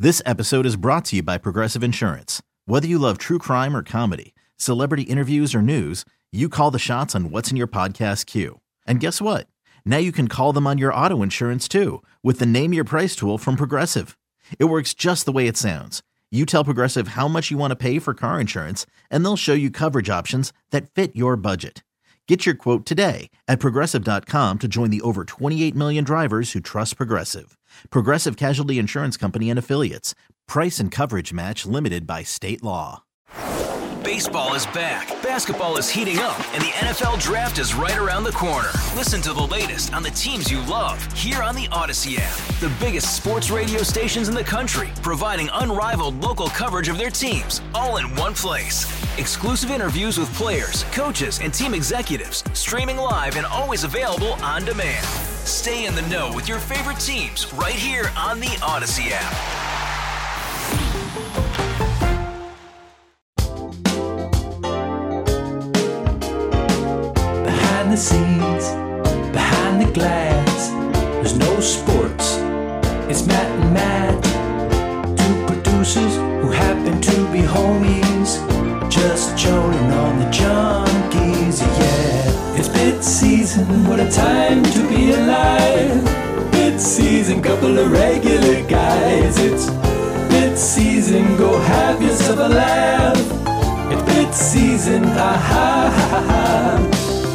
This episode is brought to you by Progressive Insurance. Whether you love true crime or comedy, celebrity interviews or news, you call the shots on what's in your podcast queue. And guess what? Now you can call them on your auto insurance too with the Name Your Price tool from Progressive. It works just the way it sounds. You tell Progressive how much you want to pay for car insurance, and they'll show you coverage options that fit your budget. Get your quote today at Progressive.com to join the over 28 million drivers who trust Progressive. Progressive Casualty Insurance Company and Affiliates. Price and coverage match limited by state law. Baseball is back, basketball is heating up, and the NFL Draft is right around the corner. Listen to the latest on the teams you love here on the Odyssey app. The biggest sports radio stations in the country, providing unrivaled local coverage of their teams, all in one place. Exclusive interviews with players, coaches, and team executives, streaming live and always available on demand. Stay in the know with your favorite teams right here on the Odyssey app. Behind the scenes, behind the glass, there's no sports. It's Matt and Matt, two producers who happen to be homies, just joning on the junkies, yeah. It's bid season, what a time to be alive. Bid season, couple of regular guys. It's bid season, go have yourself a laugh. It's bid season, ha ha ha ha.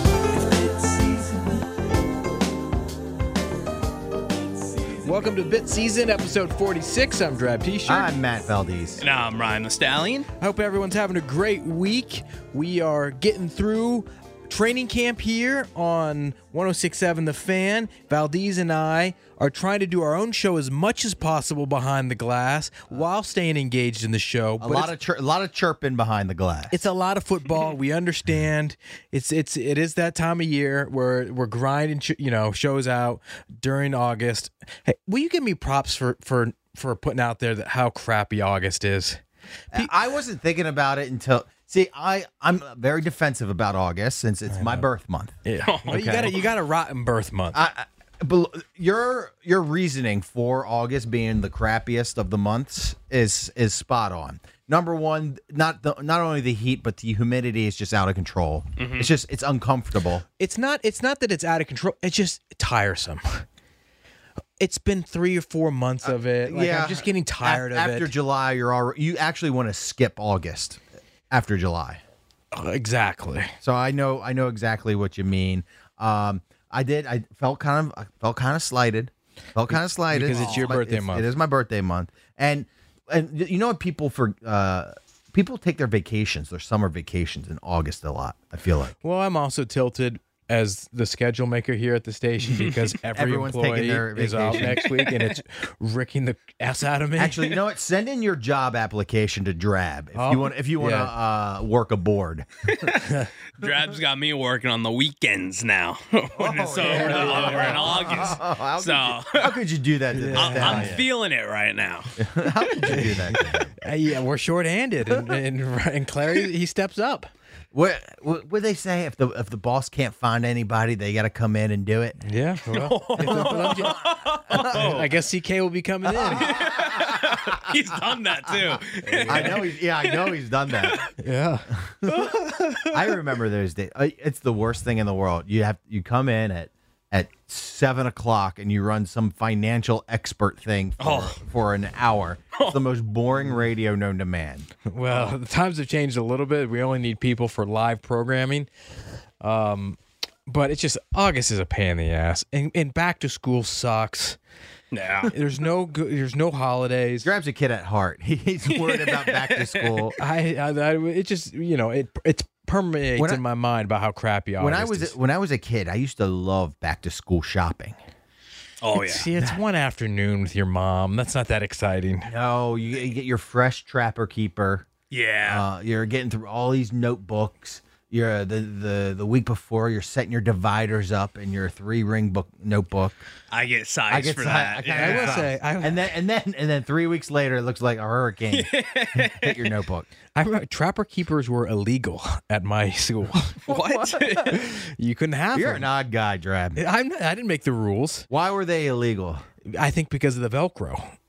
Welcome to Bit Season, episode 46. I'm Drab T-Shirt. I'm Matt Valdez. And I'm Ryan the Stallion. I hope everyone's having a great week. We are getting through training camp here on 106.7 The Fan. Valdez and I are trying to do our own show as much as possible behind the glass while staying engaged in the show. A lot of chirping behind the glass. It's a lot of football. We understand. It is that time of year where we're grinding, shows out during August. Hey, will you give me props for putting out there that how crappy August is? I wasn't thinking about it until. See, I'm very defensive about August since it's my birth month. Yeah, well, you got a rotten birth month. Your reasoning for August being the crappiest of the months is spot on. Number one, not only the heat, but the humidity is just out of control. Mm-hmm. It's uncomfortable. It's not that it's out of control. It's just tiresome. It's been 3 or 4 months of it. I'm just getting tired of it. After July, you actually want to skip August. After July, exactly. So I know exactly what you mean. I felt kind of slighted. Because it's your birthday month. It is my birthday month, and you know what people take their vacations, their summer vacations in August a lot. I feel like. Well, I'm also tilted as the schedule maker here at the station because everyone's employee is out next week and it's ricking the ass out of me. Actually, you know what? Send in your job application to Drab if you want to work aboard. Drab's got me working on the weekends now when it's over in August. How could you do that to this I'm feeling it right now. How could you do that? Yeah, we're shorthanded and Clary, he steps up. What they say? If the boss can't find anybody, they got to come in and do it. Yeah, well, I guess CK will be coming in. He's done that too. I know he's done that. Yeah, I remember those days. It's the worst thing in the world. You come in at 7 o'clock and you run some financial expert thing for an hour. It's the most boring radio known to man. Well, the times have changed a little bit. We only need people for live programming. But it's just August is a pain in the ass. And back to school sucks. Yeah. There's no holidays. Grabs a kid at heart. He's worried about back to school. It just, it's permeates in my mind about how crappy August is. When I was a kid, I used to love back to school shopping. Oh, yeah. See, it's one afternoon with your mom. That's not that exciting. No, you get your fresh Trapper Keeper. Yeah. You're getting through all these notebooks. You're the week before, you're setting your dividers up in your 3-ring notebook. I get sized for that. I will say, and then 3 weeks later, it looks like a hurricane hit your notebook. I remember Trapper Keepers were illegal at my school. What? You couldn't have You're them. an odd guy, Drab. I didn't make the rules. Why were they illegal? I think because of the Velcro.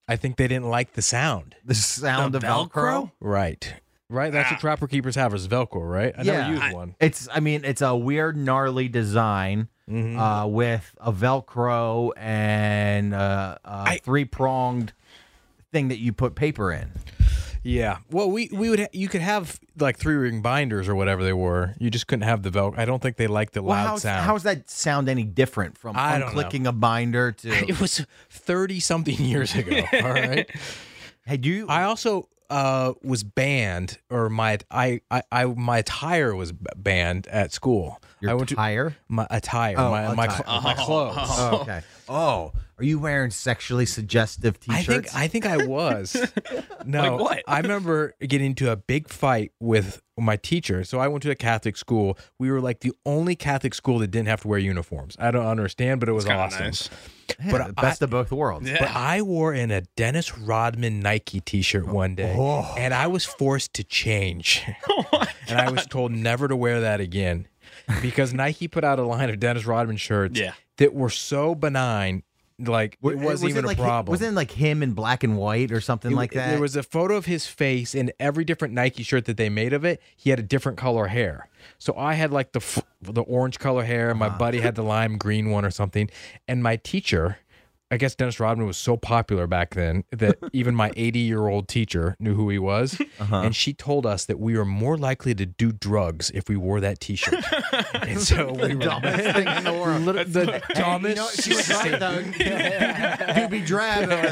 I think they didn't like the sound. The sound The of Velcro. Right. That's what Trapper Keepers have is Velcro, right? I never used one. It's a weird, gnarly design with a Velcro and a 3-pronged thing that you put paper in. Yeah. Well, you could have like 3-ring binders or whatever they were. You just couldn't have the Velcro. I don't think they liked the loud sound. How's that sound any different from I don't unclicking a binder to? It was 30-something years ago. All right. Hey, do you? I also was banned, or my attire was banned at school. Your I went attire? my attire, Oh, my attire. clothes. Oh, okay. Oh, are you wearing sexually suggestive T-shirts? I think I was. No, Like what? I remember getting into a big fight with my teacher. So I went to a Catholic school. We were like the only Catholic school that didn't have to wear uniforms. I don't understand, but it was kinda awesome. nice. Yeah, but the best of both worlds. Yeah. But I wore in a Dennis Rodman Nike T-shirt one day, and I was forced to change. And I was told never to wear that again because Nike put out a line of Dennis Rodman shirts that were so benign. Like it wasn't even a problem. Wasn't it like him in black and white or something like that? There was a photo of his face in every different Nike shirt that they made of it. He had a different color hair. So I had like the orange color hair. My buddy had the lime green one or something. And my teacher, I guess Dennis Rodman was so popular back then that even my 80-year-old teacher knew who he was. And she told us that we were more likely to do drugs if we wore that T-shirt. And so we were dumbest thing in the world. the dumbest. She was right though. Doobie Drab over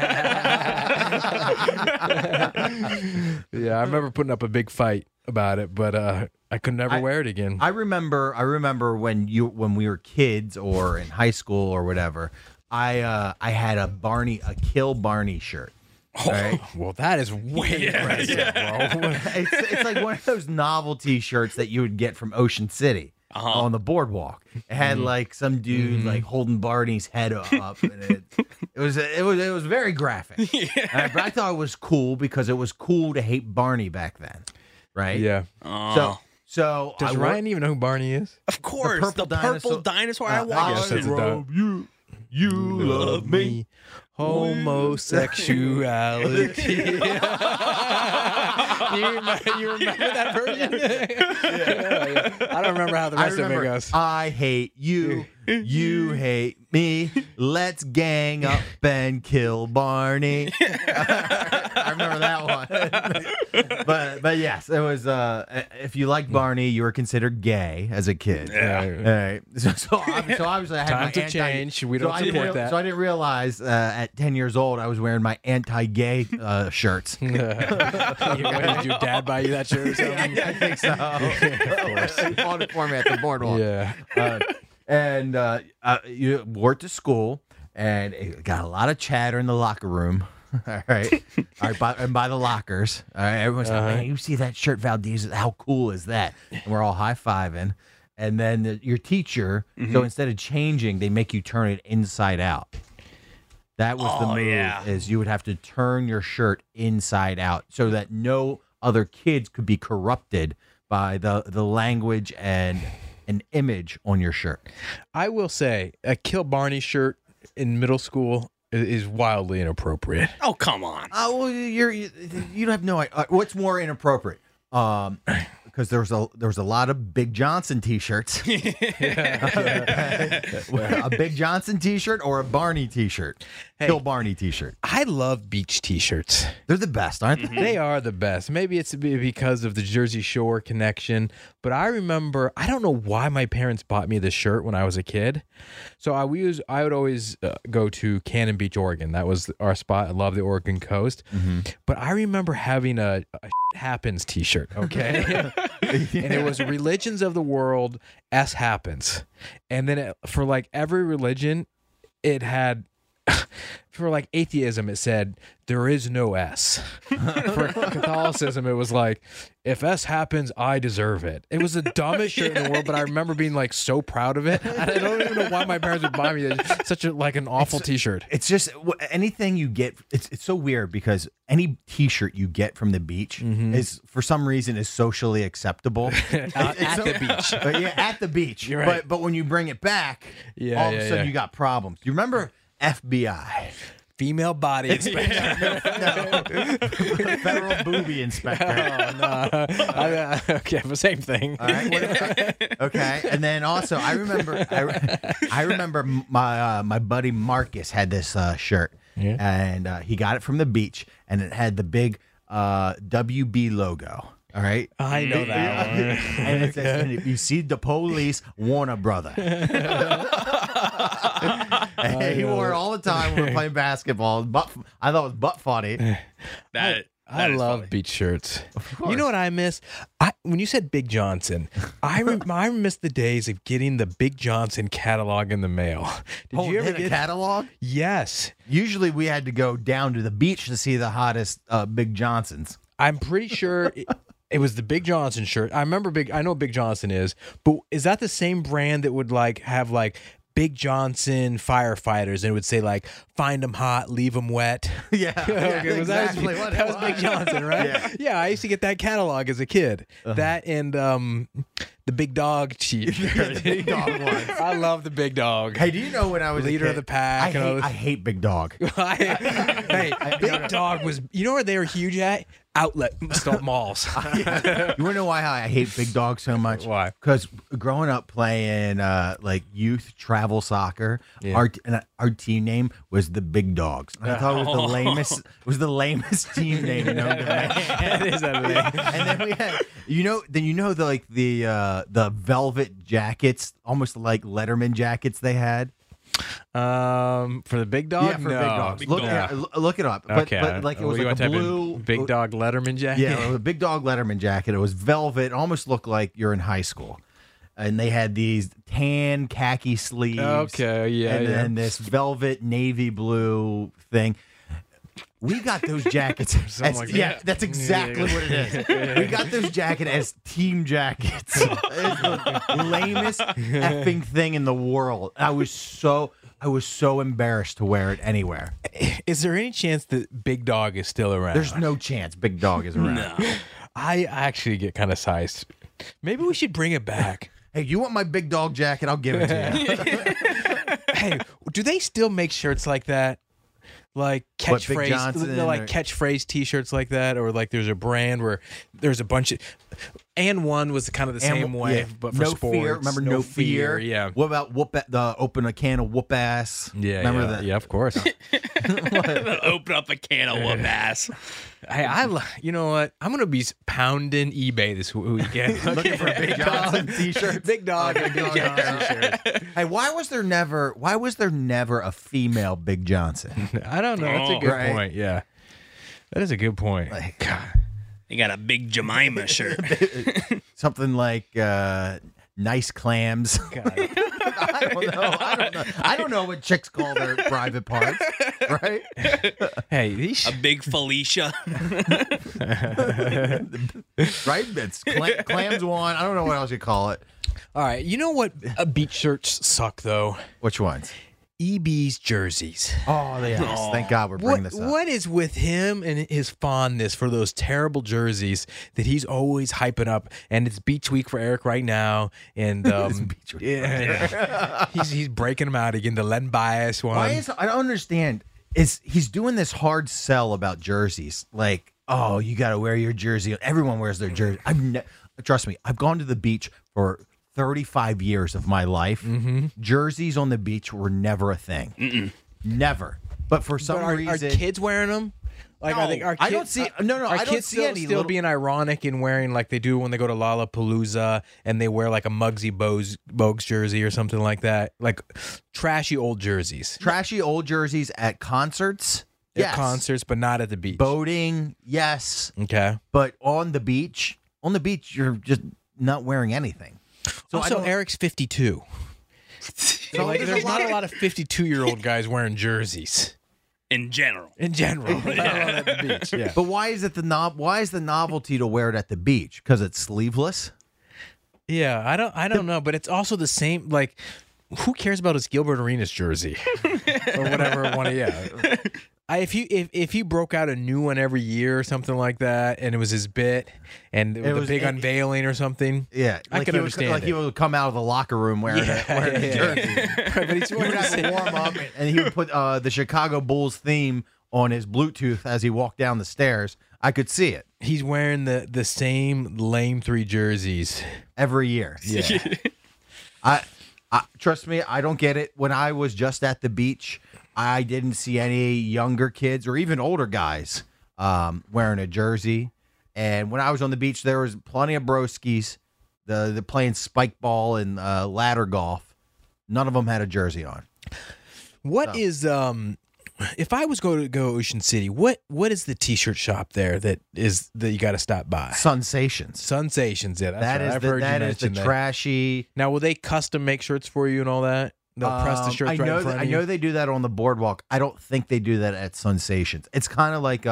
there. Yeah, I remember putting up a big fight about it, but I could never wear it again. I remember when we were kids or in high school or whatever. I had a Kill Barney shirt. Right? Well, that is way impressive, bro. It's like one of those novelty shirts that you would get from Ocean City on the boardwalk. It had like some dude like holding Barney's head up, and it was very graphic. But I thought it was cool because it was cool to hate Barney back then, right? Yeah. So Does Ryan even know who Barney is? Of course, purple the purple dinosaur. I I watched guess it. that's a you love me. Homosexuality. You remember that version? Yeah. I don't remember how the rest of it goes. I hate you. You hate me. Let's gang up and kill Barney. I remember that one. but yes, it was. If you liked Barney, you were considered gay as a kid. Yeah. All right. So obviously, I had Time my to change. We don't support that. So I didn't realize at 10 years old I was wearing my anti-gay shirts. Did your dad buy you that shirt or something? I think so. Of course. He bought it for me at the boardwalk. Yeah. And you wore it to school, and it got a lot of chatter in the locker room. All right, by the lockers. All right, everyone's like, "Man, you see that shirt, Valdez? How cool is that?" And we're all high-fiving. And then your teacher, so instead of changing, they make you turn it inside out. That was the move. Is you would have to turn your shirt inside out so that no other kids could be corrupted by the language and an image on your shirt. I will say a Kill Barney shirt in middle school is wildly inappropriate. Oh, come on. Well, you have no idea. What's more inappropriate? Because there was a lot of Big Johnson T-shirts. A Big Johnson T-shirt or a Barney T-shirt. Kill Barney T-shirt. I love beach T-shirts. They're the best, aren't they? They are the best. Maybe it's because of the Jersey Shore connection, but I remember, I don't know why my parents bought me this shirt when I was a kid. So I would always go to Cannon Beach, Oregon. That was our spot. I love the Oregon coast. But I remember having a Happens T-shirt, okay? And it was Religions of the World, S Happens. And then for like every religion, it had... For like atheism, it said there is no S. For Catholicism, it was like, if S happens, I deserve it. It was the dumbest shirt in the world, but I remember being like so proud of it. I don't even know why my parents would buy me such an awful T-shirt. It's just anything you get. It's so weird because any T-shirt you get from the beach is for some reason is socially acceptable At the beach. Yeah, at the beach. You're right. But when you bring it back, all of a sudden you got problems. You remember FBI? female body inspector. Federal booby inspector. Okay, the same thing. All right. Okay. And then also, I remember my buddy Marcus had this shirt, and he got it from the beach, and it had the big WB logo. All right. I know that one. And it says, and if you see the police, Warner Brother. And he wore it all the time when we were playing basketball. I thought it was butt funny. I love beach shirts. You know what I miss? When you said Big Johnson, I miss the days of getting the Big Johnson catalog in the mail. Did you ever get a catalog? Yes. Usually we had to go down to the beach to see the hottest Big Johnsons. I'm pretty sure it was the Big Johnson shirt. I know Big Johnson is, but is that the same brand that would like have like Big Johnson firefighters, and it would say like, find them hot, leave them wet. Yeah, Okay, exactly. That was Big Johnson, right? Yeah, I used to get that catalog as a kid. That and the Big Dog cheat. The Big Dog ones. I love the Big Dog. Hey, do you know when I was Leader a kid, of the pack? I hate Big Dog. Hey, Big Dog was. You know where they were huge at? Outlet malls. You want to know why I hate Big Dog so much? Why? Because growing up playing like youth travel soccer, our team name was the Big Dogs. And I thought it was the lamest. It was the lamest team name known to man. It is that lame. And then we had, the velvet jackets, almost like Letterman jackets they had. For the Big Dog? Yeah, for no. Big Dogs. Look it up. Okay. But like it was You like want a to type in blue Big Dog Letterman jacket? Yeah, it was a Big Dog Letterman jacket. It was velvet. It almost looked like you're in high school. And they had these tan khaki sleeves. Okay, yeah, and yeah. then this velvet navy blue thing. We got those jackets. like that. That's exactly what it is. We got those jackets as team jackets. It's the lamest effing thing in the world. I was so embarrassed to wear it anywhere. Is there any chance that Big Dog is still around? There's no chance Big Dog is around. No. I actually get kind of sized. Maybe we should bring it back. Hey, you want my Big Dog jacket? I'll give it to you. Hey, do they still make shirts like that? Like What, Big Johnson like or- catchphrase T-shirts like that, or like there's a brand where there's a bunch of, and one was kind of the same way, but for no sports. fear. Remember no fear? Yeah. What about open a can of whoop ass? Yeah, Remember yeah, that? yeah, of course. Open up a can of whoop ass. Hey, you know what? I'm gonna be pounding eBay this weekend Looking for Big Johnson t-shirts. Big Dog, Big Johnson shirts. Hey, why was there never a female Big Johnson? I don't know. That's a good Right. point. Yeah, that is a good point. God. They got a big Jemima shirt. Something like nice clams. I don't know. I don't know what chicks call their private parts, right? Hey, these A big Felicia. Right? It's clams one. I don't know what else you call it. All right, you know what? Beach shirts suck though. Which ones? EB's jerseys. Oh, yes. Thank God we're bringing this up. What is with him and his fondness for those terrible jerseys that he's always hyping up? And it's Beach Week for Eric right now, and Beach Week. yeah, he's breaking them out again. The Len Bias one. I don't understand. He's doing this hard sell about jerseys? Like, oh, you got to wear your jersey. Everyone wears their jersey. Trust me, I've gone to the beach for 35 years of my life. Jerseys on the beach were never a thing. Never. But for some Are reason, kids wearing them? Like, No, I think our I kid- don't see- no, Are I don't kids see any still little- being ironic and wearing like they do when they go to Lollapalooza and they wear like a Muggsy Bogues jersey or something like that, like trashy old jerseys trashy old jerseys at concerts. at Yes. concerts, but not at the beach. Boating, yes. Okay. But on the beach, you're just not wearing anything. So Also, Eric's 52. So Like, there's not a lot of 52-year-old guys wearing jerseys In general. in general. let alone at the beach. Yeah. But why is it why is the novelty to wear it at the beach? Because it's sleeveless? Yeah, I don't know, but it's also the same. Like, who cares about his Gilbert Arenas jersey or whatever one? Yeah, If he broke out a new one every year or something like that, and it was his bit, and it was a big unveiling or something, Yeah, I could understand. Like he would come out of the locker room wearing a jersey. Right, but he's He would have to warm up, and he would put the Chicago Bulls theme on his Bluetooth as he walked down the stairs. I could see it He's wearing the same lame 3 jerseys. every year. Yeah. I trust me, I don't get it. When I was just at the beach, I didn't see any younger kids or even older guys wearing a jersey. And when I was on the beach, there was plenty of broskies, the playing spike ball and ladder golf. None of them had a jersey on. What is if I was going to go Ocean City, what is the t-shirt shop there that you got to stop by? Sensations. Sensations, yeah. That's That right. is I've the, heard that you is the mention that. trashy. Now, will they custom make shirts for you and all that? They'll press the shirts I right know in front I of you? know they do that on the boardwalk. I don't think they do that at Sensations. It's kind of like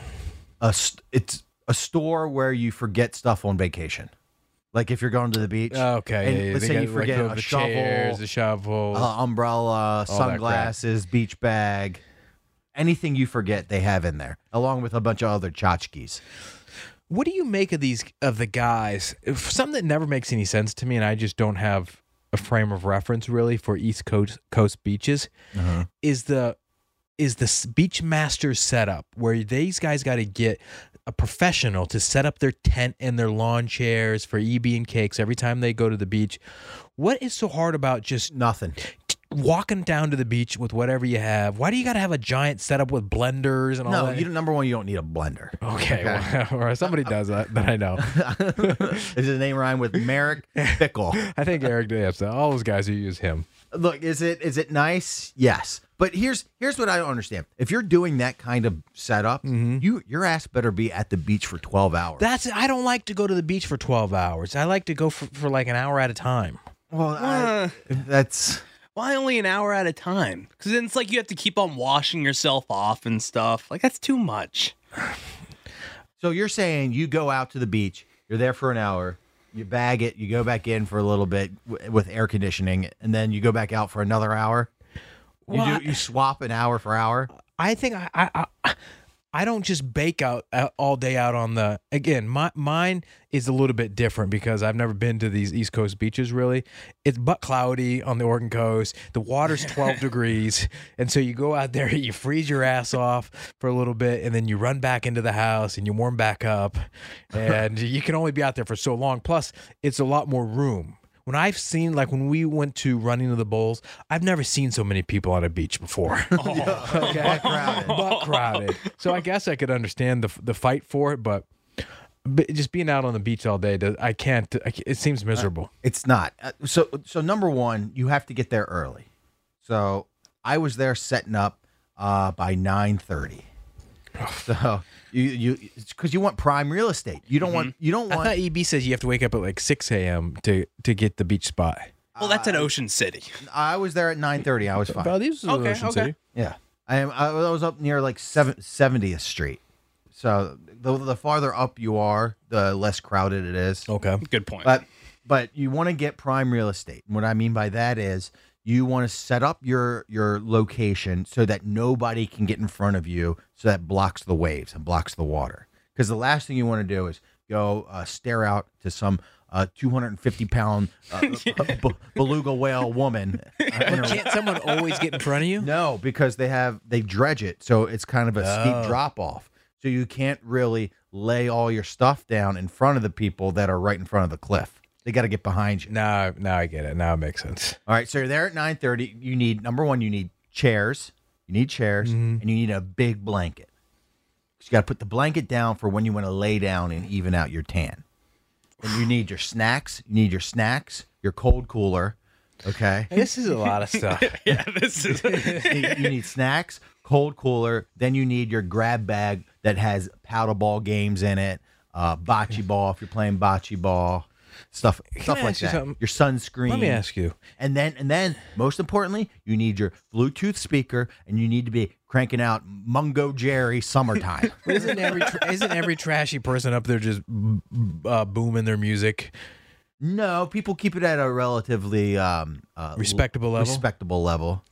it's a store where you forget stuff on vacation. Like if you're going to the beach. Okay. And yeah, let's they say got, you forget like, a the shovel, chairs, the shovel. umbrella, crap. sunglasses, beach bag. Anything you forget, they have in there, along with a bunch of other tchotchkes. What do you make of the guys? Something that never makes any sense to me, and I just don't have a frame of reference really for East Coast beaches, is the Beachmaster setup where these guys got to get a professional to set up their tent and their lawn chairs for EB and cakes every time they go to the beach. What is so hard about just Nothing. walking down to the beach with whatever you have? Why do you got to have a giant setup with blenders and all No, that? number one, you don't need a blender. Okay, well, or somebody does that I know. Is his name rhyme with Merrick Fickle? I think Eric does. All those guys who use him. Look, is it nice? Yes. But here's what I don't understand. If you're doing that kind of setup, your ass better be at the beach for 12 hours. I don't like to go to the beach for 12 hours. I like to go for like an hour at a time. Well, that's Why only an hour at a time? Because then it's like you have to keep on washing yourself off and stuff. Like, that's too much. so you're saying you go out to the beach, you're there for an hour, you bag it, you go back in for a little bit with air conditioning, and then you go back out for another hour. You swap an hour for hour. I think I don't just bake out all day out on the. Again, mine is a little bit different because I've never been to these East Coast beaches. Really, it's but cloudy on the Oregon coast. The water's 12 degrees, and so you go out there, you freeze your ass off for a little bit, and then you run back into the house and you warm back up, and you can only be out there for so long. Plus, it's a lot more room. When I've seen, like when we went to Running of the Bulls, I've never seen so many people on a beach before. Okay? But crowded. So I guess I could understand the fight for it, but just being out on the beach all day, I can't. It seems miserable. It's not. So number one, you have to get there early. So I was there setting up by 9:30. So you because you want prime real estate. You don't want. I thought EB says you have to wake up at like 6 a.m. to get the beach spot. Well, that's at Ocean City. I was there at 9:30. I was fine. Valdez is Okay, Ocean okay. City. Yeah, I was up near like 70th Street. So the farther up you are, the less crowded it is. Okay. Good point. But you want to get prime real estate. And what I mean by that is you want to set up your location so that nobody can get in front of you, so that blocks the waves and blocks the water. Because the last thing you want to do is go stare out to some 250-pound beluga whale woman. Can't someone always get in front of you? No, because they dredge it, so it's kind of a steep drop off. So you can't really lay all your stuff down in front of the people that are right in front of the cliff. They got to get behind you. Now I get it. Now it makes sense. All right, so you're there at 9:30. You need number one. You need chairs. And you need a big blanket. So you got to put the blanket down for when you want to lay down and even out your tan. And you need your snacks. Your cold cooler. Okay. This is a lot of stuff. Yeah, this is. You need snacks, cold cooler. Then you need your grab bag that has paddle ball games in it, bocce ball if you're playing bocce ball. Stuff I like ask you that. something? Your sunscreen. Let me ask you. And then most importantly, you need your Bluetooth speaker, and you need to be cranking out Mungo Jerry Summertime. Isn't every trashy person up there just booming their music? No, people keep it at a relatively Respectable level? Respectable level.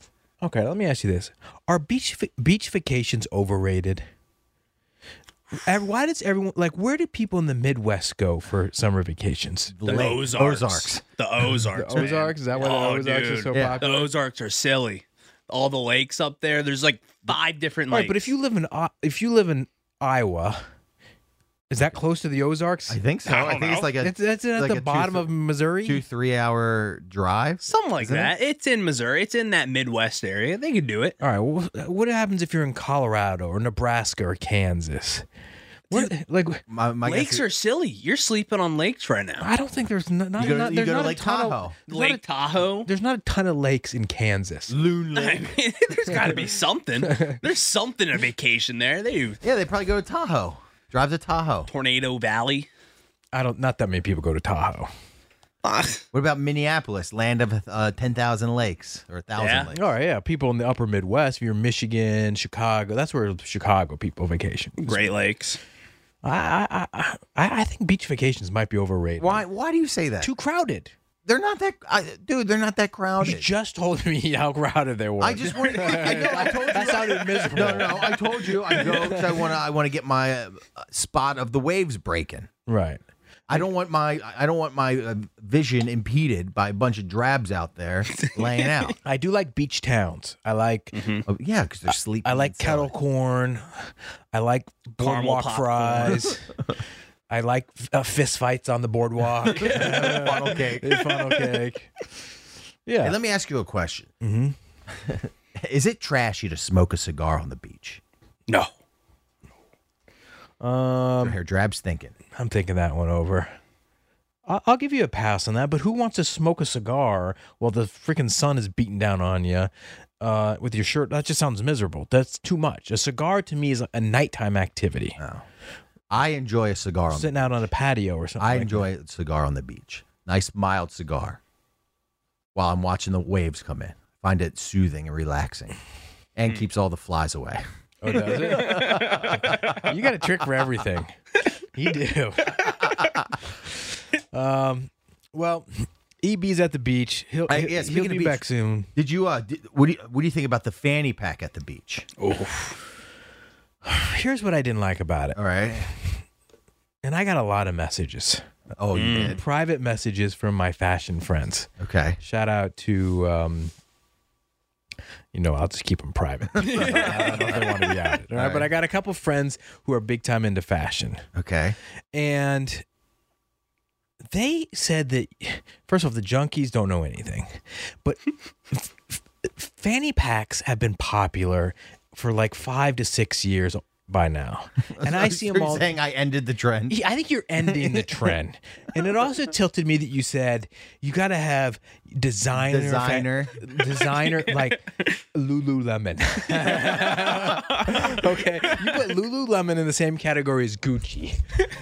Okay, let me ask you this: are beach vacations overrated? Why does everyone where do people in the Midwest go for summer vacations? The Ozarks. The Ozarks. The Ozarks? Is that why the Ozarks are so popular? The Ozarks are silly. All the lakes up there. There's like 5 different All lakes. right, but if you live in Iowa, is that close to the Ozarks? I think so. I think it's like That's at like the bottom of Missouri. 2-3 hour drive. Something like that. It's in Missouri. It's in that Midwest area. They could do it. All right. Well, what happens if you're in Colorado or Nebraska or Kansas? My Lakes guess are silly. You're sleeping on lakes right now. I don't think there's you go to Lake Tahoe. Lake Tahoe. There's not a ton of lakes in Kansas. Loon I Lake. mean, there's got to be something. There's something a vacation there. They Yeah, they probably go to Tahoe. Drive to Tahoe. Tornado Valley. Not that many people go to Tahoe. What about Minneapolis, land of 10,000 lakes or 1,000 Yeah. lakes? All right, yeah. People in the upper Midwest, if you're Michigan, Chicago, that's where Chicago people vacation. Great Lakes. I think beach vacations might be overrated. Why do you say that? Too crowded. They're not that, dude. They're not that You crowded. just told me how crowded they were. I just want. I told you that sounded miserable. No. I told you I go because I want to get my spot of the waves breaking. Right. I don't want my vision impeded by a bunch of drabs out there laying out. I do like beach towns. I like Oh, yeah, because they're sleeping. I like kettle corn. I like boardwalk popcorn. fries. I like fist fights on the boardwalk. funnel cake. Funnel cake. Yeah. Hey, let me ask you a question. Mm-hmm. Is it trashy to smoke a cigar on the beach? No. Here, Drab's thinking. I'm thinking that one over. I'll give you a pass on that, but who wants to smoke a cigar while the freaking sun is beating down on you with your shirt? That just sounds miserable. That's too much. A cigar to me is a nighttime activity. I enjoy a cigar on the Sitting out on a patio or something. I like enjoy a cigar on the beach. Nice mild cigar while I'm watching the waves come in. Find it soothing and relaxing and keeps all the flies away. that. Oh, does it? You got a trick for everything. You do. Well, EB's at the beach. He'll speaking of be beach, back soon. Did you what do you think about the fanny pack at the beach? Here's what I didn't like about it. All right. And I got a lot of messages. Oh, you did. Private messages from my fashion friends. Okay. Shout out to, I'll just keep them private. I don't know if they want to be out. All right, but I got a couple friends who are big time into fashion. Okay. And they said that, first off, the junkies don't know anything. But fanny packs have been popular for like 5 to 6 years by now. And I see them You're all. saying I ended the trend. I think you're ending the trend. And it also tilted me that you said you got to have designer like Lululemon. Okay. You put Lululemon in the same category as Gucci.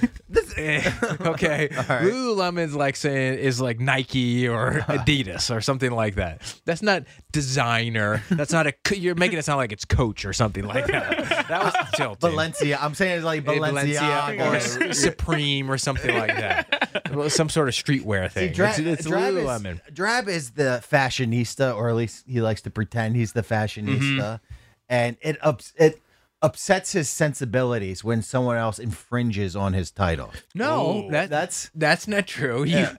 Okay. Right. Lululemon is like saying is like Nike or Adidas or something like that. That's not designer. That's not you're making it sound like it's Coach or something like that. That was tilting. Valencia. I'm saying it's like Balenciaga or Supreme or something like that. Some sort of streetwear thing. It's Lululemon. Drab is the fashionista, or at least he likes to pretend he's the fashionista, and it upsets his sensibilities when someone else infringes on his title. No, that's not true. Yeah.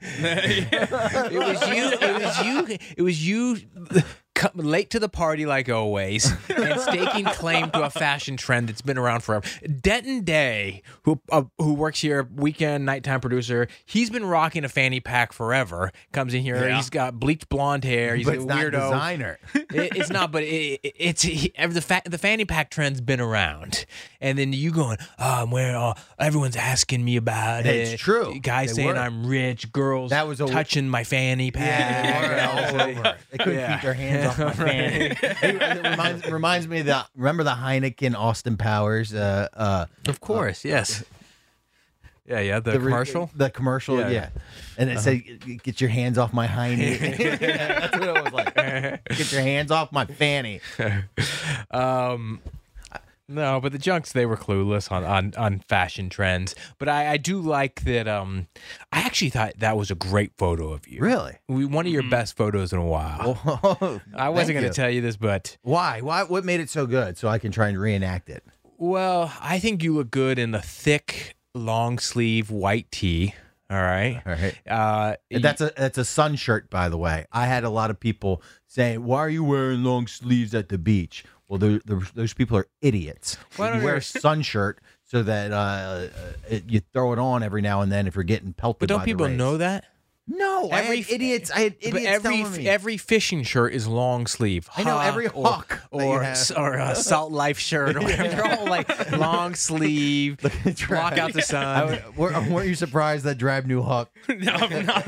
It was you late to the party like always and staking claim to a fashion trend that's been around forever. Denton Day, who works here, weekend nighttime producer, he's been rocking a fanny pack forever. Comes in here, he's got bleached blonde hair. He's But a it's not weirdo. designer. It's not, but the fanny pack trend's been around, and then you going, I'm wearing. Everyone's asking me about it. It's true. Guys They saying were. I'm rich. Girls touching my fanny pack. All over. They couldn't keep their hands off my fanny. It reminds me of remember the Heineken Austin Powers? Of course, yes. Yeah, the commercial? The commercial, yeah. And it said, get your hands off my hiney. That's what it was like. Get your hands off my fanny. No, but the Junks, they were clueless on fashion trends. But I do like that. I actually thought that was a great photo of you. Really? One of your best photos in a while. I wasn't going to tell you this, but Why? What made it so good? So I can try and reenact it. well, I think you look good in the thick, long sleeve white tee. All right. All right. That's a sun shirt, by the way. I had a lot of people saying, "Why are you wearing long sleeves at the beach?" Well, those people are idiots. Why You wear a sun shirt so that you throw it on every now and then if you're getting pelted. But don't by people the rays. know that? No, I had idiots But telling me. every fishing shirt is long sleeve. I know, every Hawk that you or have. or a Salt Life shirt or whatever. They're all like long sleeve, block out the sun. Weren't you surprised that Drab knew Huck? No, I'm not.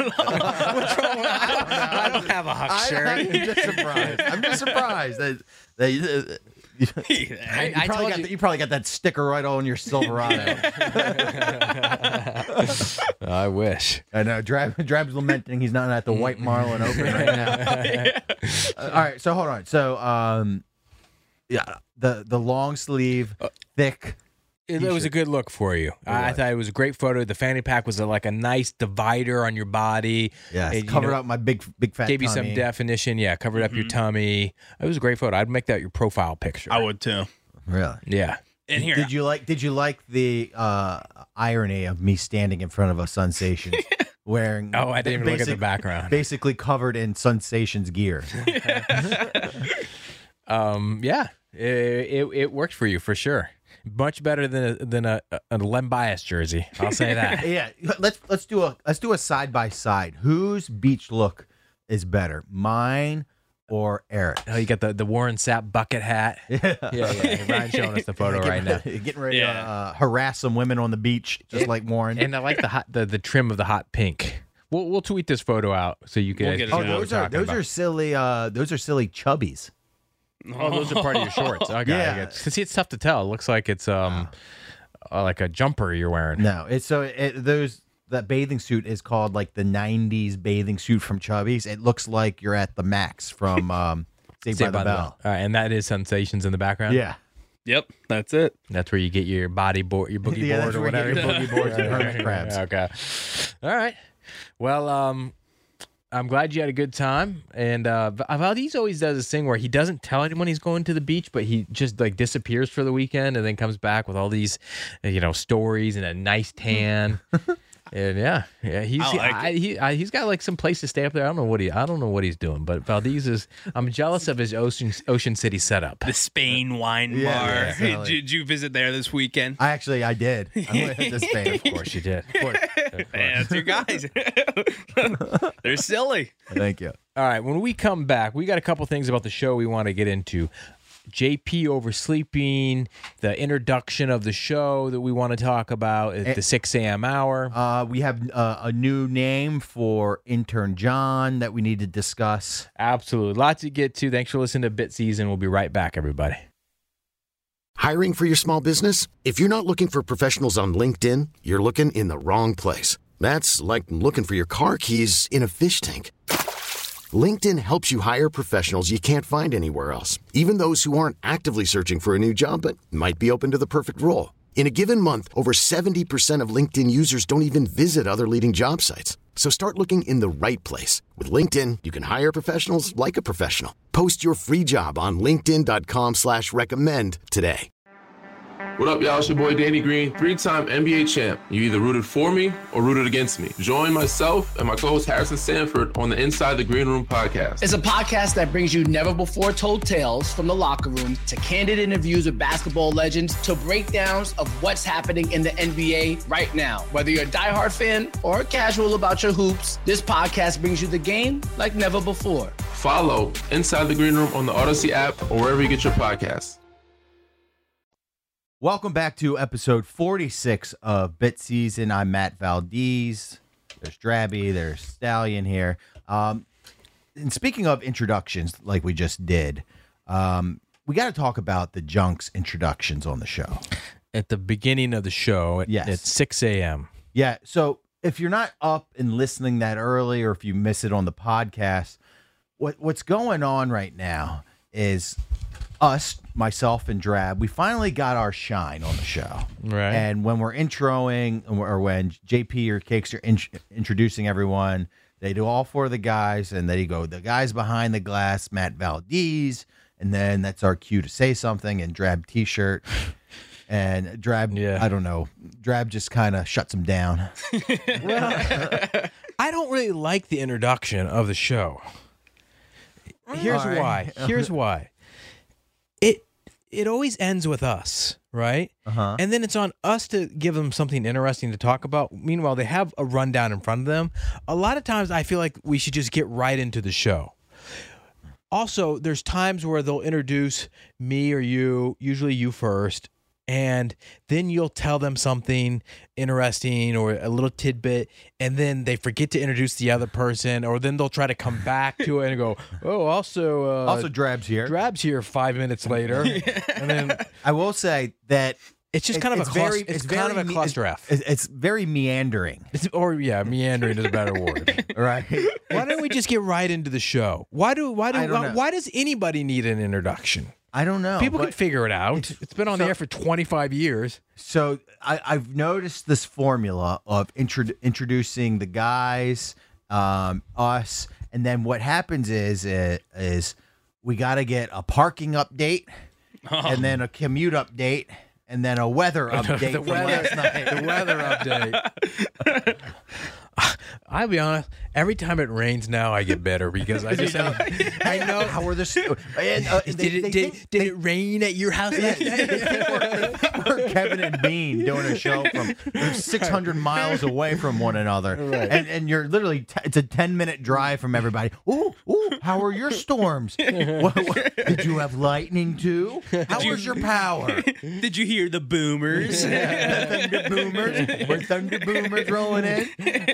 I don't have a Huck shirt. I'm just surprised. I'm just surprised that you probably got that sticker right on your Silverado. I wish. I know. Drab's lamenting he's not at the White Marlin Open right now. All right, so hold on. So, the long sleeve, thick. It was a good look for you. I thought it was a great photo. The fanny pack was like a nice divider on your body. Yeah, It, covered up my big fat. Gave you some tummy. definition. Yeah, covered up your tummy. It was a great photo. I'd make that your profile picture. I would too. Really? Yeah. And here, Did you like the irony of me standing in front of a Sensation wearing? Oh, I didn't even look at the background. Basically covered in Sensations gear. Yeah, it worked for you for sure. Much better than a Len Bias jersey. I'll say that. Yeah, let's do a side by side. Whose beach look is better, mine or Eric? Oh, you got the Warren Sapp bucket hat. Yeah. Ryan's showing us the photo right now. Getting ready to harass some women on the beach, just like Warren. And I like the trim of the hot pink. We'll tweet this photo out so you can. We'll get it oh, out. those are silly chubbies. Oh, those are part of your shorts. Okay. Yeah. See, it's tough to tell. It looks like it's like a jumper you're wearing. No, that bathing suit is called like the 90s bathing suit from Chubbies. It looks like you're at the Max from Saved by the Bell. And that is Sensations in the background. Yeah. Yep, that's it. That's where you get your body board, your boogie Yeah, board that's or where whatever. you get your boogie boards and hermit crabs. Okay. All right. Well, I'm glad you had a good time. And Valdez always does this thing where he doesn't tell anyone he's going to the beach, but he just like disappears for the weekend and then comes back with all these, stories and a nice tan. And he's got like some place to stay up there. I don't know what he's doing, but Valdez I'm jealous of his Ocean City setup. The Spain wine bar. Yeah, definitely. Did you visit there this weekend? I did. I went to Spain. Of course you did. Of course. Man, two guys. They're silly. Thank you. All right, when we come back, we got a couple things about the show we want to get into. JP oversleeping, the introduction of the show that we want to talk about at the 6 a.m. hour. We have a new name for intern John that we need to discuss. Absolutely. Lots to get to. Thanks for listening to Bit Season. We'll be right back, everybody. Hiring for your small business? If you're not looking for professionals on LinkedIn, you're looking in the wrong place. That's like looking for your car keys in a fish tank. LinkedIn helps you hire professionals you can't find anywhere else, even those who aren't actively searching for a new job but might be open to the perfect role. In a given month, over 70% of LinkedIn users don't even visit other leading job sites. So start looking in the right place. With LinkedIn, you can hire professionals like a professional. Post your free job on linkedin.com/recommend today. What up, y'all? It's your boy Danny Green, 3-time NBA champ. You either rooted for me or rooted against me. Join myself and my co-host Harrison Sanford on the Inside the Green Room podcast. It's a podcast that brings you never-before-told tales from the locker room to candid interviews with basketball legends to breakdowns of what's happening in the NBA right now. Whether you're a diehard fan or casual about your hoops, this podcast brings you the game like never before. Follow Inside the Green Room on the Odyssey app or wherever you get your podcasts. Welcome back to episode 46 of Bit Season. I'm Matt Valdez. There's Drabby. There's Stallion here. And speaking of introductions, like we just did, we got to talk about the Junks introductions on the show. At the beginning of the show at 6 a.m. Yeah. So if you're not up and listening that early, or if you miss it on the podcast, what's going on right now is us, myself and Drab, we finally got our shine on the show. Right. And when we're introing, or when JP or Cakes are introducing everyone, they do all four of the guys, and they go, the guys behind the glass, Matt Valdez, and then that's our cue to say something, and Drab T-shirt. And Drab, I don't know, Drab just kind of shuts him down. Well, I don't really like the introduction of the show. Here's why. Here's why. It always ends with us, right? And then it's on us to give them something interesting to talk about. Meanwhile, they have a rundown in front of them. A lot of times I feel like we should just get right into the show. Also, there's times where they'll introduce me or you, usually you first, and then you'll tell them something interesting or a little tidbit, and then they forget to introduce the other person, or then they'll try to come back to it and go, oh, also Drab's here. Drab's here 5 minutes later. And then I will say that it's just kind of a cluster F. It's very meandering. Meandering is a better word. Right. Why don't we just get right into the show? Why does anybody need an introduction? I don't know. People can figure it out. It's been on the air for 25 years. So I've noticed this formula of introducing the guys, us, and then what happens is we got to get a parking update, and then a commute update, and then a weather update from last night. The weather update. I'll be honest. Every time it rains now, I get better because I just I know how we're this. Did it rain at your house last night? We're Kevin and Bean doing a show from 600 miles away from one another, right. and you're literally it's a 10-minute drive from everybody. Ooh, how are your storms? What, did you have lightning too? How was your power? Did you hear the boomers? Thunder boomers. Were thunder boomers rolling in?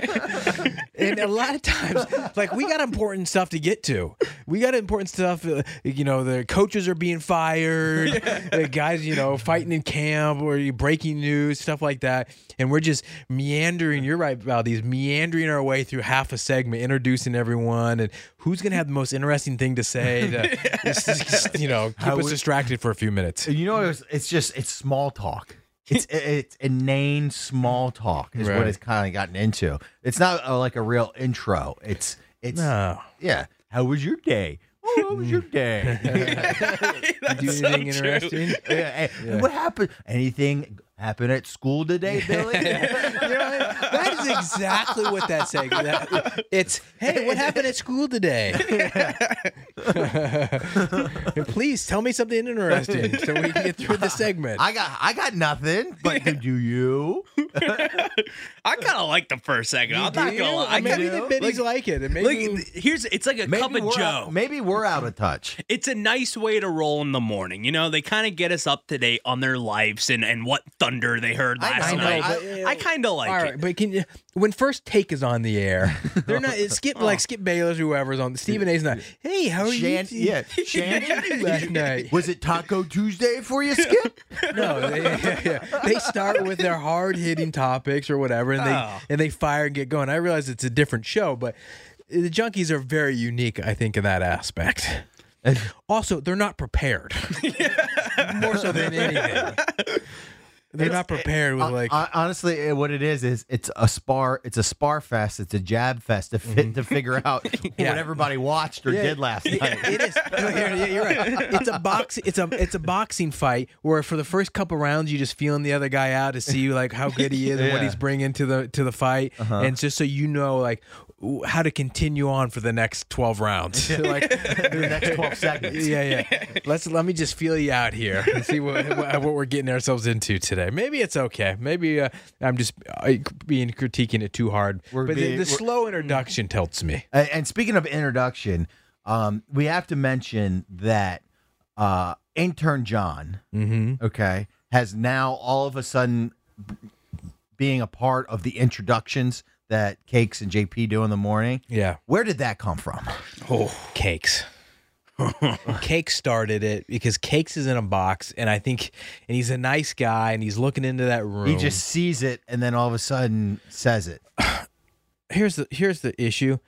And a lot of times, like, we got important stuff to get to. We got important stuff. The coaches are being fired. The guys, fighting in camp or breaking news, stuff like that. And we're just meandering. You're right, Valdez. Meandering our way through half a segment, introducing everyone, and who's going to have the most interesting thing to say to, keep us distracted for a few minutes. It's small talk. It's inane small talk is what it's kind of gotten into. It's not like a real intro. It's no. Yeah. How was your day? Oh, how was your day? Did you do anything interesting? What happened? Anything happen at school today, Billy? That is exactly what that's saying. It's, hey, what happened at school today? Please tell me something interesting so we can get through the segment. I got nothing, but do you? I kind of like the first segment. I'm not gonna lie. Maybe the biddies like it. And it's like a cup of Joe. Maybe we're out of touch. It's a nice way to roll in the morning. They kind of get us up to date on their lives and what thunder they heard last night. I kind of like it. All right, but when First Take is on the air, they're not Skip Bayless, whoever's on. Stephen A's not. Hey, how are you? Yeah, Shannon last night. Was it Taco Tuesday for you, Skip? No, they start with their hard hitting topics or whatever, and they fire and get going. I realize it's a different show, but the Junkies are very unique, I think, in that aspect. Also, they're not prepared. More so than anything. They're not prepared with honestly, what it is it's a spar fest, it's a jab fest to figure out what everybody watched or did last night. It is. You're right. It's a boxing fight where for the first couple rounds you just feeling the other guy out to see like how good he is and what he's bringing to the fight, and just so you know like how to continue on for the next 12 rounds. Like the next 12 seconds. Yeah. Let me just feel you out here and see what we're getting ourselves into today. Maybe it's okay. Maybe I'm just critiquing it too hard. But the slow introduction tilts me. And speaking of introduction, we have to mention that intern John, okay, has now all of a sudden being a part of the introductions that Cakes and JP do in the morning. Yeah. Where did that come from? Oh, Cakes. Cakes started it because Cakes is in a box, and he's a nice guy, and he's looking into that room. He just sees it, and then all of a sudden says it. Here's the issue.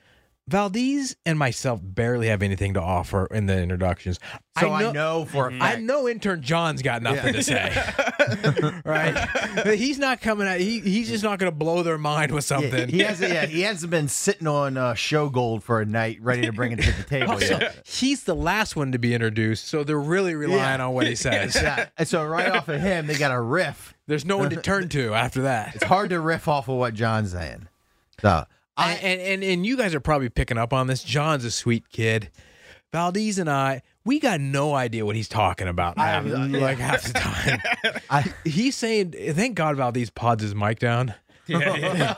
Valdez and myself barely have anything to offer in the introductions. So I know for a fact. I know intern John's got nothing to say. Right? But he's not coming out. He's just not going to blow their mind with something. He hasn't been sitting on show gold for a night, ready to bring it to the table yet. He's the last one to be introduced, so they're really relying on what he says. Yeah. And so right off of him, they got a riff. There's no one to turn to after that. It's hard to riff off of what John's saying. So and you guys are probably picking up on this. John's a sweet kid. Valdez and we got no idea what he's talking about half the time. He's saying, thank God Valdez pods his mic down. Yeah.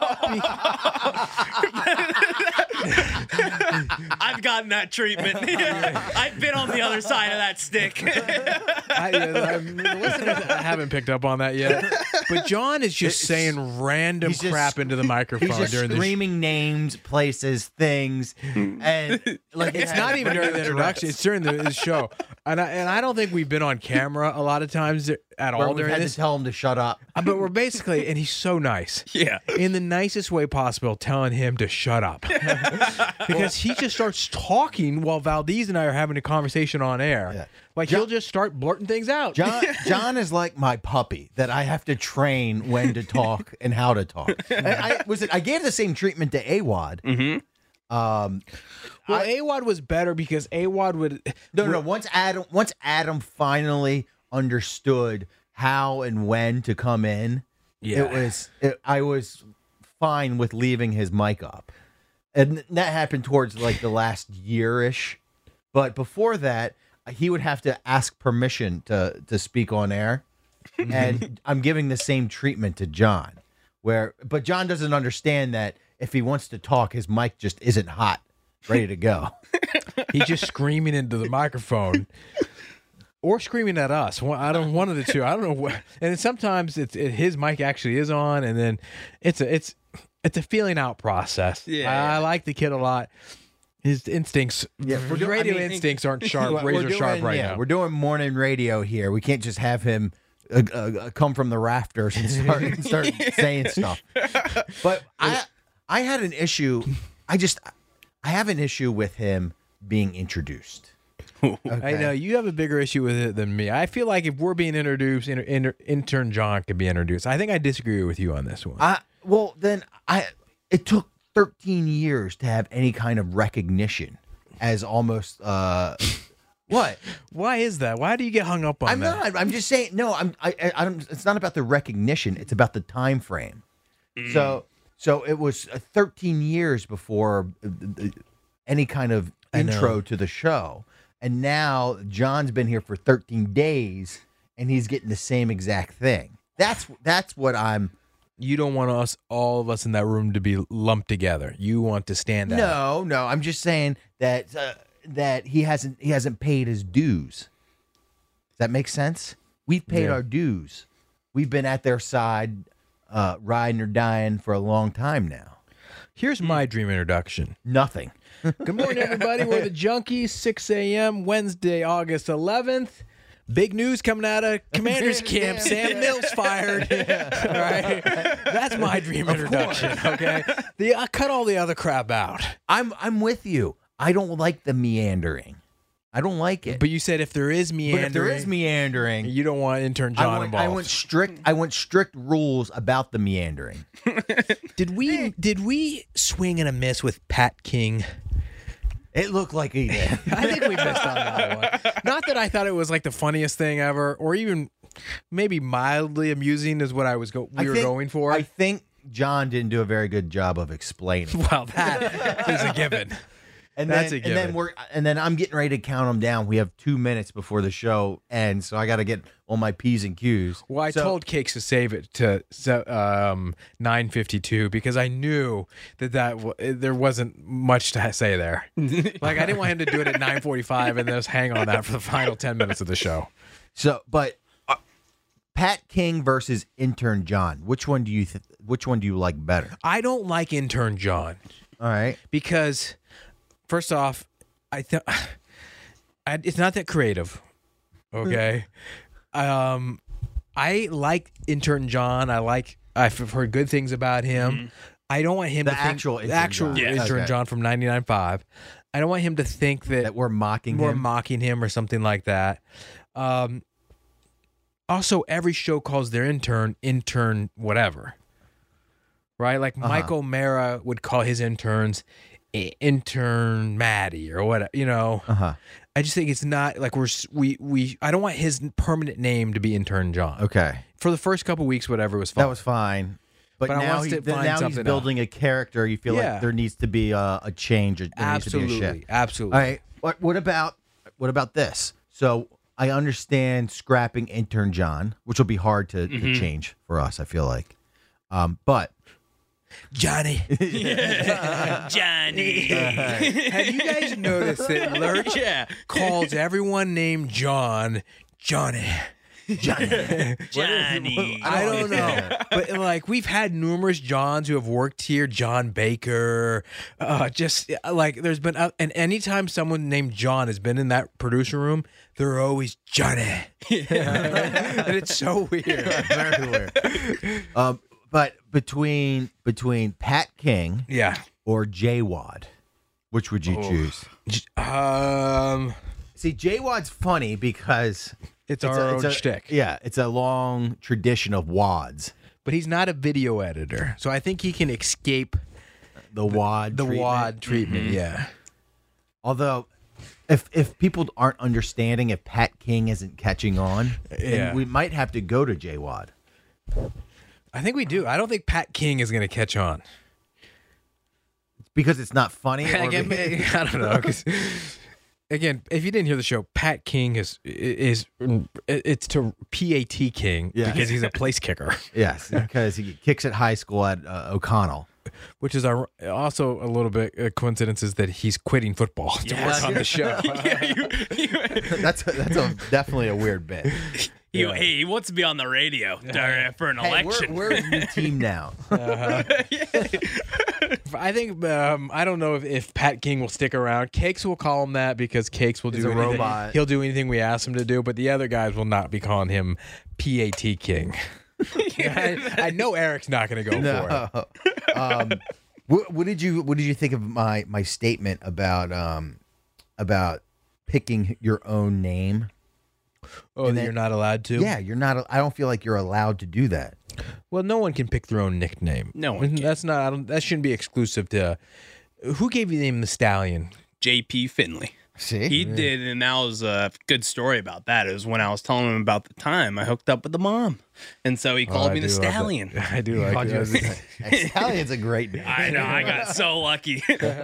I've gotten that treatment. I've been on the other side of that stick. The listeners haven't picked up on that yet. But John is just saying random crap into the microphone he's just during the screaming names, places, things, and it's not even during the introduction. It's during the show, and I don't think we've been on camera a lot of times at all during this. To tell him to shut up, but we're basically, and he's so nice, in the nicest way possible, telling him to shut up because he just starts talking while Valdez and I are having a conversation on air. Yeah. Like he'll just start blurting things out. John is like my puppy that I have to train when to talk and how to talk. I gave the same treatment to Awad. Mm-hmm. Awad was better because Awad would Once Adam finally understood how and when to come in, I was fine with leaving his mic up, and that happened towards like the last year-ish. But before that, he would have to ask permission to speak on air, and I'm giving the same treatment to John. But John doesn't understand that if he wants to talk, his mic just isn't hot, ready to go. He's just screaming into the microphone, or screaming at us. One of the two. I don't know what. And sometimes his mic actually is on, and then it's a feeling out process. Yeah, I like the kid a lot. His instincts, radio instincts aren't sharp, razor sharp right now. We're doing morning radio here. We can't just have him come from the rafters and start saying stuff. But I had an issue. I have an issue with him being introduced. Okay. I know you have a bigger issue with it than me. I feel like if we're being introduced, intern John could be introduced. I think I disagree with you on this one. It took 13 years to have any kind of recognition as almost what? Why is that? Why do you get hung up on that? I'm just saying. No, I'm. It's not about the recognition. It's about the time frame. So it was 13 years before any kind of intro to the show, and now John's been here for 13 days, and he's getting the same exact thing. That's what I'm. You don't want all of us in that room to be lumped together. You want to stand out. No. I'm just saying that he hasn't paid his dues. Does that make sense? We've paid our dues. We've been at their side, riding or dying for a long time now. Here's my dream introduction. Nothing. Good morning, everybody. We're the Junkies. 6 a.m. Wednesday, August 11th. Big news coming out of Commander's Camp. Sam Mills fired. All right. That's my dream introduction. Okay. I cut all the other crap out. I'm with you. I don't like the meandering. I don't like it. But you said if there is meandering, you don't want intern John involved. I want strict rules about the meandering. Did we swing and a miss with Pat King? It looked like he did. I think we missed on that one. Not that I thought it was like the funniest thing ever, or even maybe mildly amusing is what we were going for. I think John didn't do a very good job of explaining. Well, that is a given. And then I'm getting ready to count them down. We have 2 minutes before the show ends, so I got to get on my P's and Q's. Well, I told Cakes to save it to 9:52 because I knew that there wasn't much to say there. Like I didn't want him to do it at 9:45 and just hang on that for the final 10 minutes of the show. So, but Pat King versus Intern John. Which one do you like better? I don't like Intern John. All right, because. First off, it's not that creative, okay? I like intern John. I've heard good things about him. I don't want him The to think actual the intern actual John. Yeah, intern okay. John from 99.5. I don't want him to think that we're mocking we're him. mocking him or something like that. Also, every show calls their intern whatever. Right? Like Mike O'Mara would call his interns intern Maddie or what, you know. I just think it's not like I don't want his permanent name to be intern John. Okay. For the first couple weeks, whatever was fine. That was fine. But I now, want us to find now he's something building a character. You feel Yeah. like there needs to be a change. There needs to be a shift. Absolutely. All right. What about this? So I understand scrapping intern John, which will be hard to change for us, I feel like. But Johnny. Johnny. Have you guys noticed that Lurch calls everyone named John Johnny? Johnny. I don't know. But like we've had numerous Johns who have worked here, John Baker, just like there's been and anytime someone named John has been in that producer room, they're always Johnny. And it's so weird. very weird. But between Pat King or J-Wad, which would you choose? See, J-Wad's funny because it's our own shtick. Yeah, it's a long tradition of wads. But he's not a video editor, so I think he can escape the wad treatment. Yeah. Although, if people aren't understanding, if Pat King isn't catching on, then we might have to go to J-Wad. I think we do. I don't think Pat King is going to catch on. Because it's not funny? Or Again, I don't know. 'Cause, again, if you didn't hear the show, Pat King is it's to PAT King because he's a place kicker. Yes, because he kicks at high school at O'Connell. Which is also a little bit a coincidence is that he's quitting football to work on the show. That's definitely a weird bit. He wants to be on the radio for an election. We're a new team now. I think I don't know if Pat King will stick around. Cakes will call him that because Cakes will do a anything. robot. He'll do anything we ask him to do, but the other guys will not be calling him PAT King. I know Eric's not going to go for it. What did you think of my statement about picking your own name? Oh, that you're not allowed to? Yeah, you're not. I don't feel like you're allowed to do that. Well, no one can pick their own nickname. No one can. That's not. That shouldn't be exclusive to. Who gave you the name the Stallion? JP Finley. See, He did, and that was a good story about that. It was when I was telling him about the time I hooked up with the mom, and so he called me the Stallion. I do like that. Stallion's a great name. I know. I got so lucky.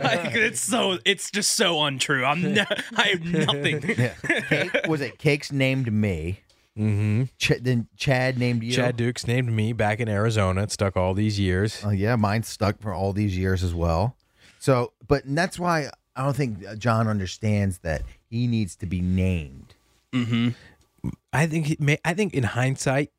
It's just so untrue. I have nothing. Was it Cakes named me? Mm-hmm. Then Chad named you. Chad Dukes named me back in Arizona. It stuck all these years. Oh yeah, mine stuck for all these years as well. So, and that's why I don't think John understands that he needs to be named. Mm-hmm. I think in hindsight,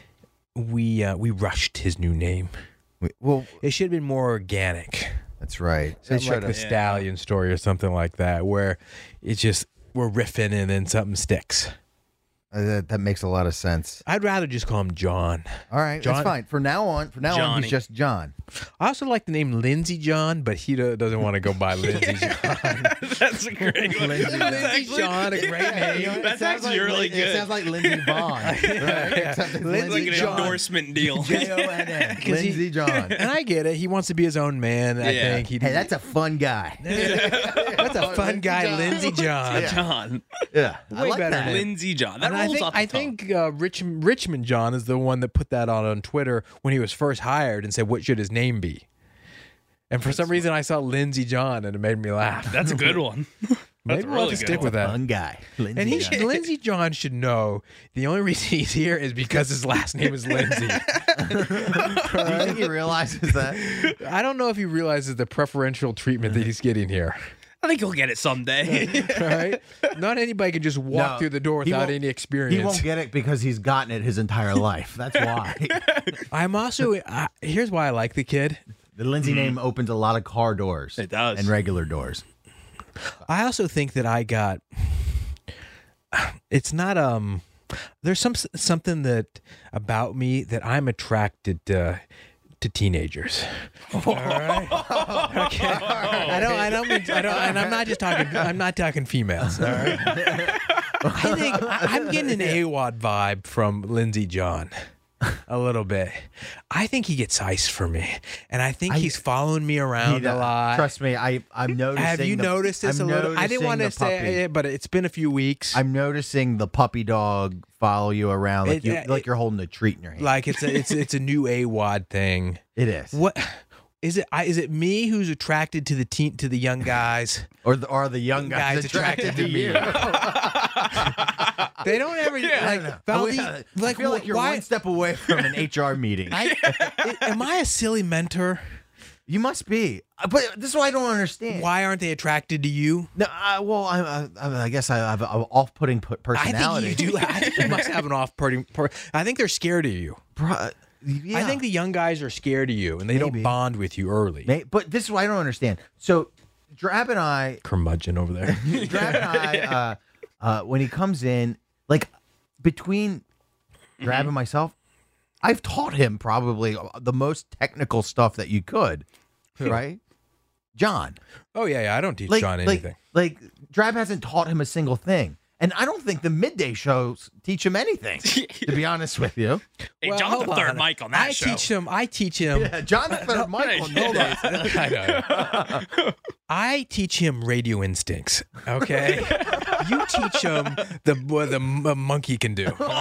we rushed his new name. Well, it should have been more organic. That's right. Something like the Stallion story or something like that, where it's just we're riffing and then something sticks. That makes a lot of sense. I'd rather just call him John. All right, John, that's fine. From now on, he's just John. I also like the name Lindsey John, but he doesn't want to go by Lindsey John. That's a great one. Lindsey John, a great name. That's actually really good. It sounds like Lindsey Vaughn. Right? Like an endorsement deal. Jon. Lindsey John. And I get it. He wants to be his own man. I think. Hey, that's a fun guy. That's a fun guy, Lindsey John. John. Yeah, way better that. name. Lindsey John. That And rolls off the I tongue. think Richmond John is the one that put that on Twitter when he was first hired and said, "What should his name be?" And for some reason, I saw Lindsey John, and it made me laugh. That's a good one. Maybe we'll have to stick with that. Fun guy. And Lindsey John should know the only reason he's here is because his last name is Lindsey. Do you think he realizes that? I don't know if he realizes the preferential treatment that he's getting here. I think he'll get it someday. Right? Not anybody can just walk through the door without any experience. He won't get it because he's gotten it his entire life. That's why. I'm also here's why I like the kid. The Lindsey name opens a lot of car doors. It does. And regular doors. I also think that I got. It's not there's something that about me that I'm attracted to teenagers. All right. Okay. And I'm not just talking. I'm not talking females. All right. I think I'm getting an AWOD vibe from Lindsey John. A little bit. I think he gets ice for me, and I think he's following me around a lot. Trust me, I'm noticing. Have you noticed this a little? I didn't want to say it, but it's been a few weeks. I'm noticing the puppy dog follow you around like you're holding a treat in your hand. Like it's a new AWOD thing. It is. What is it? Is it me who's attracted to the young guys, or the young guys attracted to me? They don't ever I feel like you're one step away from an HR meeting. Am I a silly mentor? You must be, but this is what I don't understand. Why aren't they attracted to you? No, I guess I have an off-putting personality. I think you do. I think you must have an off-putting. I think they're scared of you. Yeah. I think the young guys are scared of you, and they don't bond with you early. But this is what I don't understand. So, Drab and I, curmudgeon over there. Drab and I, when he comes in, like between Drab and myself, I've taught him probably the most technical stuff that you could, right? John. Oh yeah, I don't teach John anything. Like Drab hasn't taught him a single thing. And I don't think the midday shows teach him anything, to be honest with you. Hey, John's the third mic on that show. I teach him. Yeah, John's the third mic on I know. I teach him radio instincts, okay? You teach him what the monkey can do. All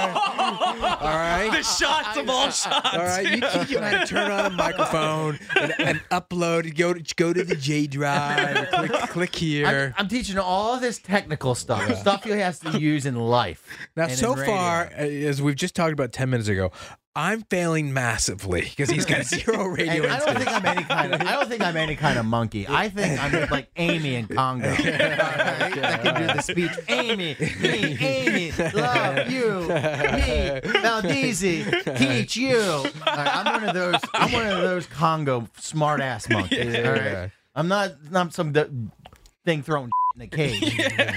right? The shots of all shots. All right? You teach him how to turn on a microphone and upload, go to the J drive, click here. I'm teaching all this technical stuff, stuff he has to use in life. Now, so far, as we've just talked about 10 minutes ago, I'm failing massively because he's got zero radio instincts. I don't think I'm any kind of monkey. I think I'm like Amy in Congo. That can do the speech. Amy, me, Amy, love you, me, Valdezi, teach you. I'm one of those Congo smart ass monkeys. All right? I'm not some thing thrown in a cage.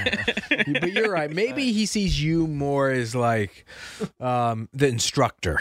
But you're right. Maybe he sees you more as like the instructor.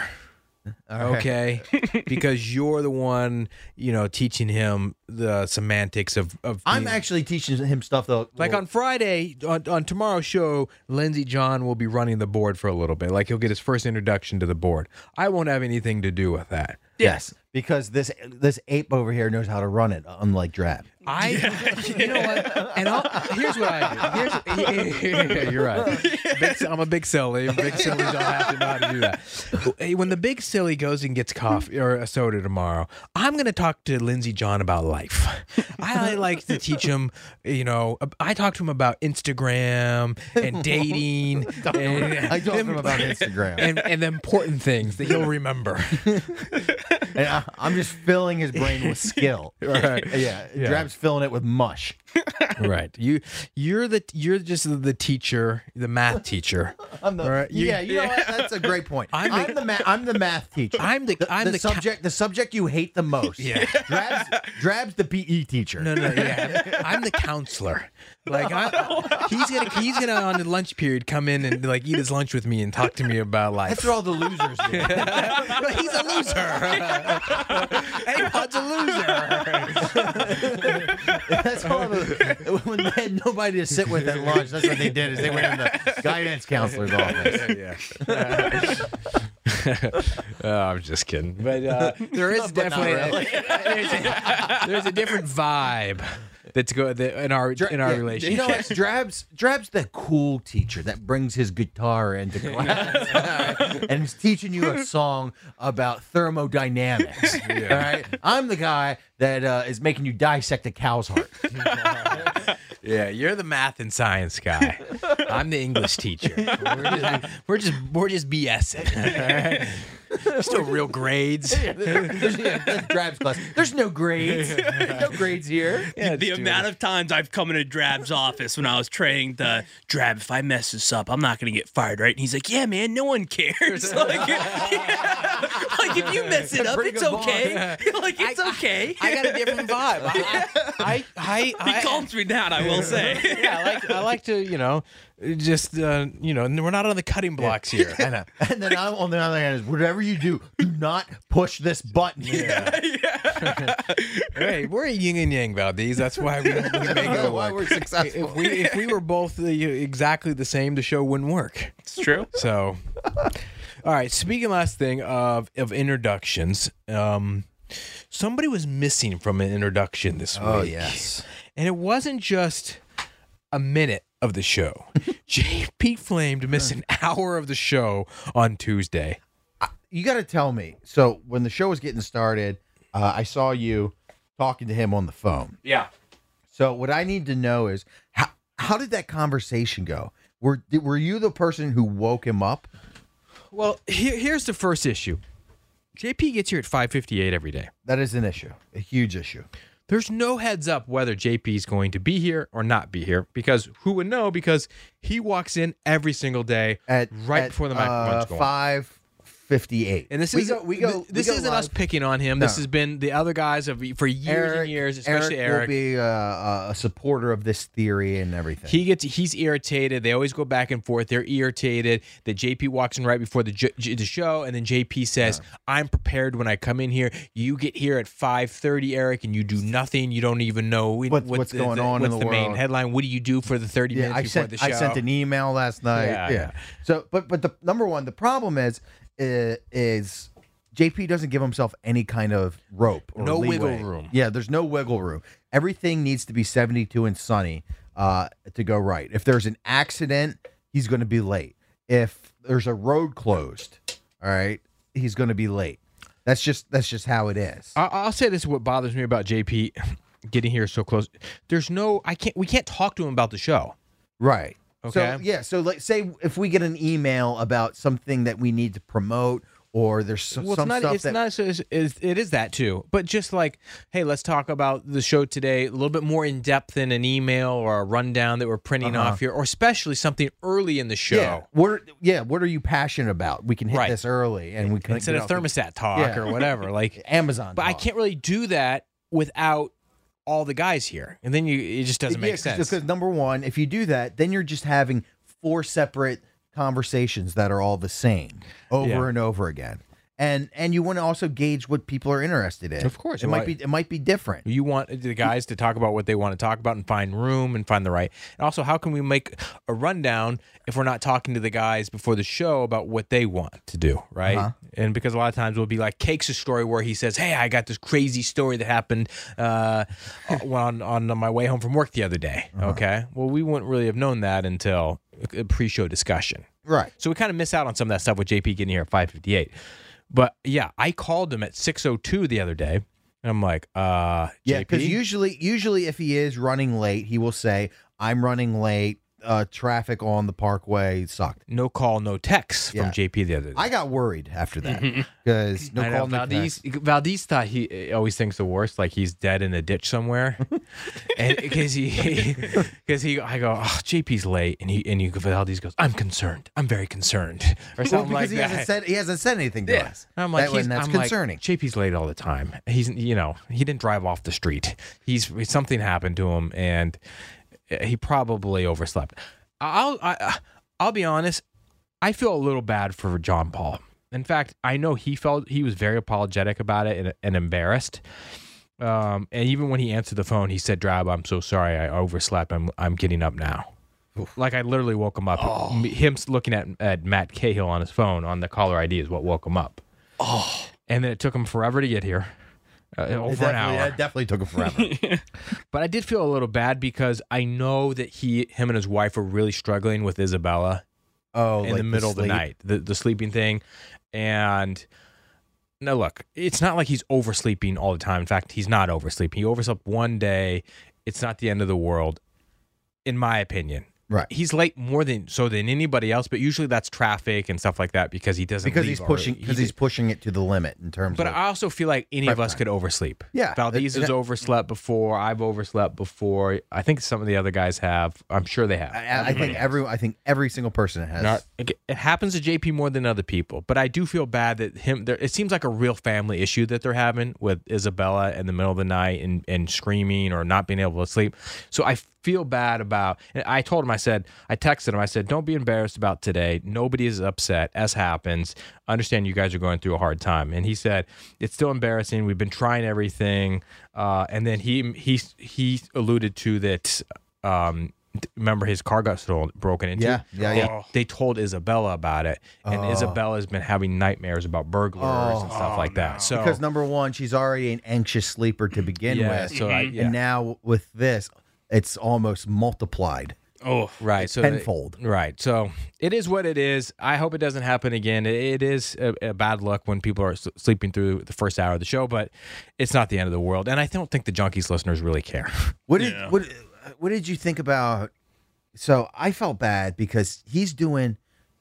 Okay, because you're the one, teaching him the semantics of I'm actually teaching him stuff though. Like on Friday, on tomorrow's show, Lindsey John will be running the board for a little bit. Like he'll get his first introduction to the board. I won't have anything to do with that. Yes, because this ape over here knows how to run it, unlike Drab. You know what? And here's what I do. You're right. I'm a big silly. Big sillies don't have to know how to do that. When the big silly goes and gets coffee or a soda tomorrow, I'm going to talk to Lindsey John about life. I like to teach him, I talk to him about Instagram and dating. I talk to him about Instagram. And the important things that he'll remember. And I'm just filling his brain with skill. Right. Yeah. Drab's filling it with mush. Right. You're just the teacher, the math teacher. I'm the right? you know what? That's a great point. I'm the math teacher. I'm the subject you hate the most. Yeah. Drab's the PE teacher. No, yeah. I'm the counselor. Like he's gonna on the lunch period come in and like eat his lunch with me and talk to me about life. That's what all the losers do. He's a loser. A-Pod's a loser. That's all when they had nobody to sit with at lunch, that's what they did is they went in the guidance counselor's office. I'm just kidding. But there is definitely there's a different vibe that's good in our relationship. You know what? Drab's the cool teacher that brings his guitar into class and is teaching you a song about thermodynamics. All right, I'm the guy that is making you dissect a cow's heart. Yeah, you're the math and science guy. I'm the English teacher. We're just BSing. There's no real grades. That's Drab's class. There's no grades. No grades here. Yeah, the amount of times I've come into Drab's office when I was training the Drab, if I mess this up, I'm not going to get fired, right? And he's like, yeah, man, no one cares. Like, Like if you mess it up, it's okay. Like it's okay. I got a different vibe. He calms me down, I will say. Yeah, I like to, just, we're not on the cutting blocks here. I know. And then on the other hand is whatever you do not push this button here. Hey, we're a yin and yang, Valdez. That's why we make it Why work. we're successful. If we were both exactly the same, the show wouldn't work. It's true. So, all right. Speaking last thing of introductions, somebody was missing from an introduction this week. Oh, yes. And it wasn't just a minute of the show. Pete Flame to miss an hour of the show on Tuesday. You got to tell me. So when the show was getting started, I saw you talking to him on the phone. Yeah. So what I need to know is how did that conversation go? Were you the person who woke him up? Well, here's the first issue. JP gets here at 5:58 every day. That is an issue, a huge issue. There's no heads up whether JP is going to be here or not be here, because who would know? Because he walks in every single day before the microphone's going. 5:58. And this isn't us picking on him. No. This has been the other guys for years and years, especially Eric. Will be a supporter of this theory and everything. He's irritated. They always go back and forth. They're irritated that JP walks in right before the show, and then JP says, "I'm prepared when I come in here. You get here at 5:30, Eric, and you do nothing. You don't even know what's going on in the main world. headline. What do you do for the 30 minutes before the show?" I sent an email last night. Yeah. So, but the number one, the problem is JP doesn't give himself any kind of rope or no leeway. wiggle room. Yeah, there's no wiggle room. Everything needs to be 72 and sunny to go right. If there's an accident, he's going to be late. If there's a road closed, all right, he's going to be late. That's just how it is. I'll say this is what bothers me about JP getting here so close. We can't talk to him about the show. Right. Okay. So like, say if we get an email about something that we need to promote, or there's some stuff it is that too. But just like, hey, let's talk about the show today a little bit more in depth than an email or a rundown that we're printing off here, or especially something early in the show. What are you passionate about? We can hit this early, and we can instead of thermostat talk or whatever, like Amazon. But talk. I can't really do that without all the guys here, and then it just doesn't make sense. Because number one, if you do that, then you're just having 4 separate conversations that are all the same over and over again. And you want to also gauge what people are interested in. Of course, it might be different. You want the guys to talk about what they want to talk about and find room and find the right. And also, how can we make a rundown if we're not talking to the guys before the show about what they want to do, right? And because a lot of times we'll be like Cake's story where he says, "Hey, I got this crazy story that happened on my way home from work the other day." Okay, well, we wouldn't really have known that until a pre-show discussion, right? So we kind of miss out on some of that stuff with JP getting here at 5:58. But yeah, I called him at 6:02 the other day, and I'm like, JP? Because usually if he is running late, he will say, "I'm running late. Traffic on the parkway sucked." No call, no text from JP the other day. I got worried after that because no call, no text. Valdez thought he always thinks the worst, like he's dead in a ditch somewhere, and because I go, "Oh, JP's late," and Valdez goes, "I'm concerned. I'm very concerned," or something like that. He hasn't said anything to us. And I'm like, that's concerning. Like, JP's late all the time. He's he didn't drive off the street. Something happened to him, and he probably overslept. I'll be honest. I feel a little bad for John Paul. In fact, I know he was very apologetic about it and embarrassed. And even when he answered the phone, he said, "Drab, I'm so sorry. I overslept. I'm getting up now." Oof. Like I literally woke him up. Him looking at Matt Cahill on his phone on the caller ID is what woke him up. And then it took him forever to get here. Over an hour. It definitely took him forever. But I did feel a little bad because I know that him and his wife were really struggling with Isabella. In the middle of the night, the sleeping thing. And now look, it's not like he's oversleeping all the time. In fact, he's not oversleeping. He overslept one day. It's not the end of the world, in my opinion. Right. He's late more than anybody else, but usually that's traffic and stuff like that because he doesn't Because leave he's pushing it to the limit in terms But of. I also feel like any of us time. could oversleep. Yeah. Valdez has overslept before. I've overslept before. I think some of the other guys have. I'm sure they have. I think every single person has. It happens to JP more than other people, but I do feel bad that it seems like a real family issue that they're having with Isabella in the middle of the night and screaming or not being able to sleep. So I feel bad about, and I told him, I texted him, I said, don't be embarrassed about today. Nobody is upset, as happens. I understand you guys are going through a hard time. And he said, it's still embarrassing. We've been trying everything. And then he alluded to that, remember his car got broken into? Yeah. They told Isabella about it, and Isabella's been having nightmares about burglars and stuff like that. So Because number one, she's already an anxious sleeper to begin with. So And now with this, it's almost multiplied. Oh, right. So tenfold. Right. So it is what it is. I hope it doesn't happen again. It is a bad luck when people are sleeping through the first hour of the show, but it's not the end of the world. And I don't think the Junkies listeners really care. What did you think about? So I felt bad because he's doing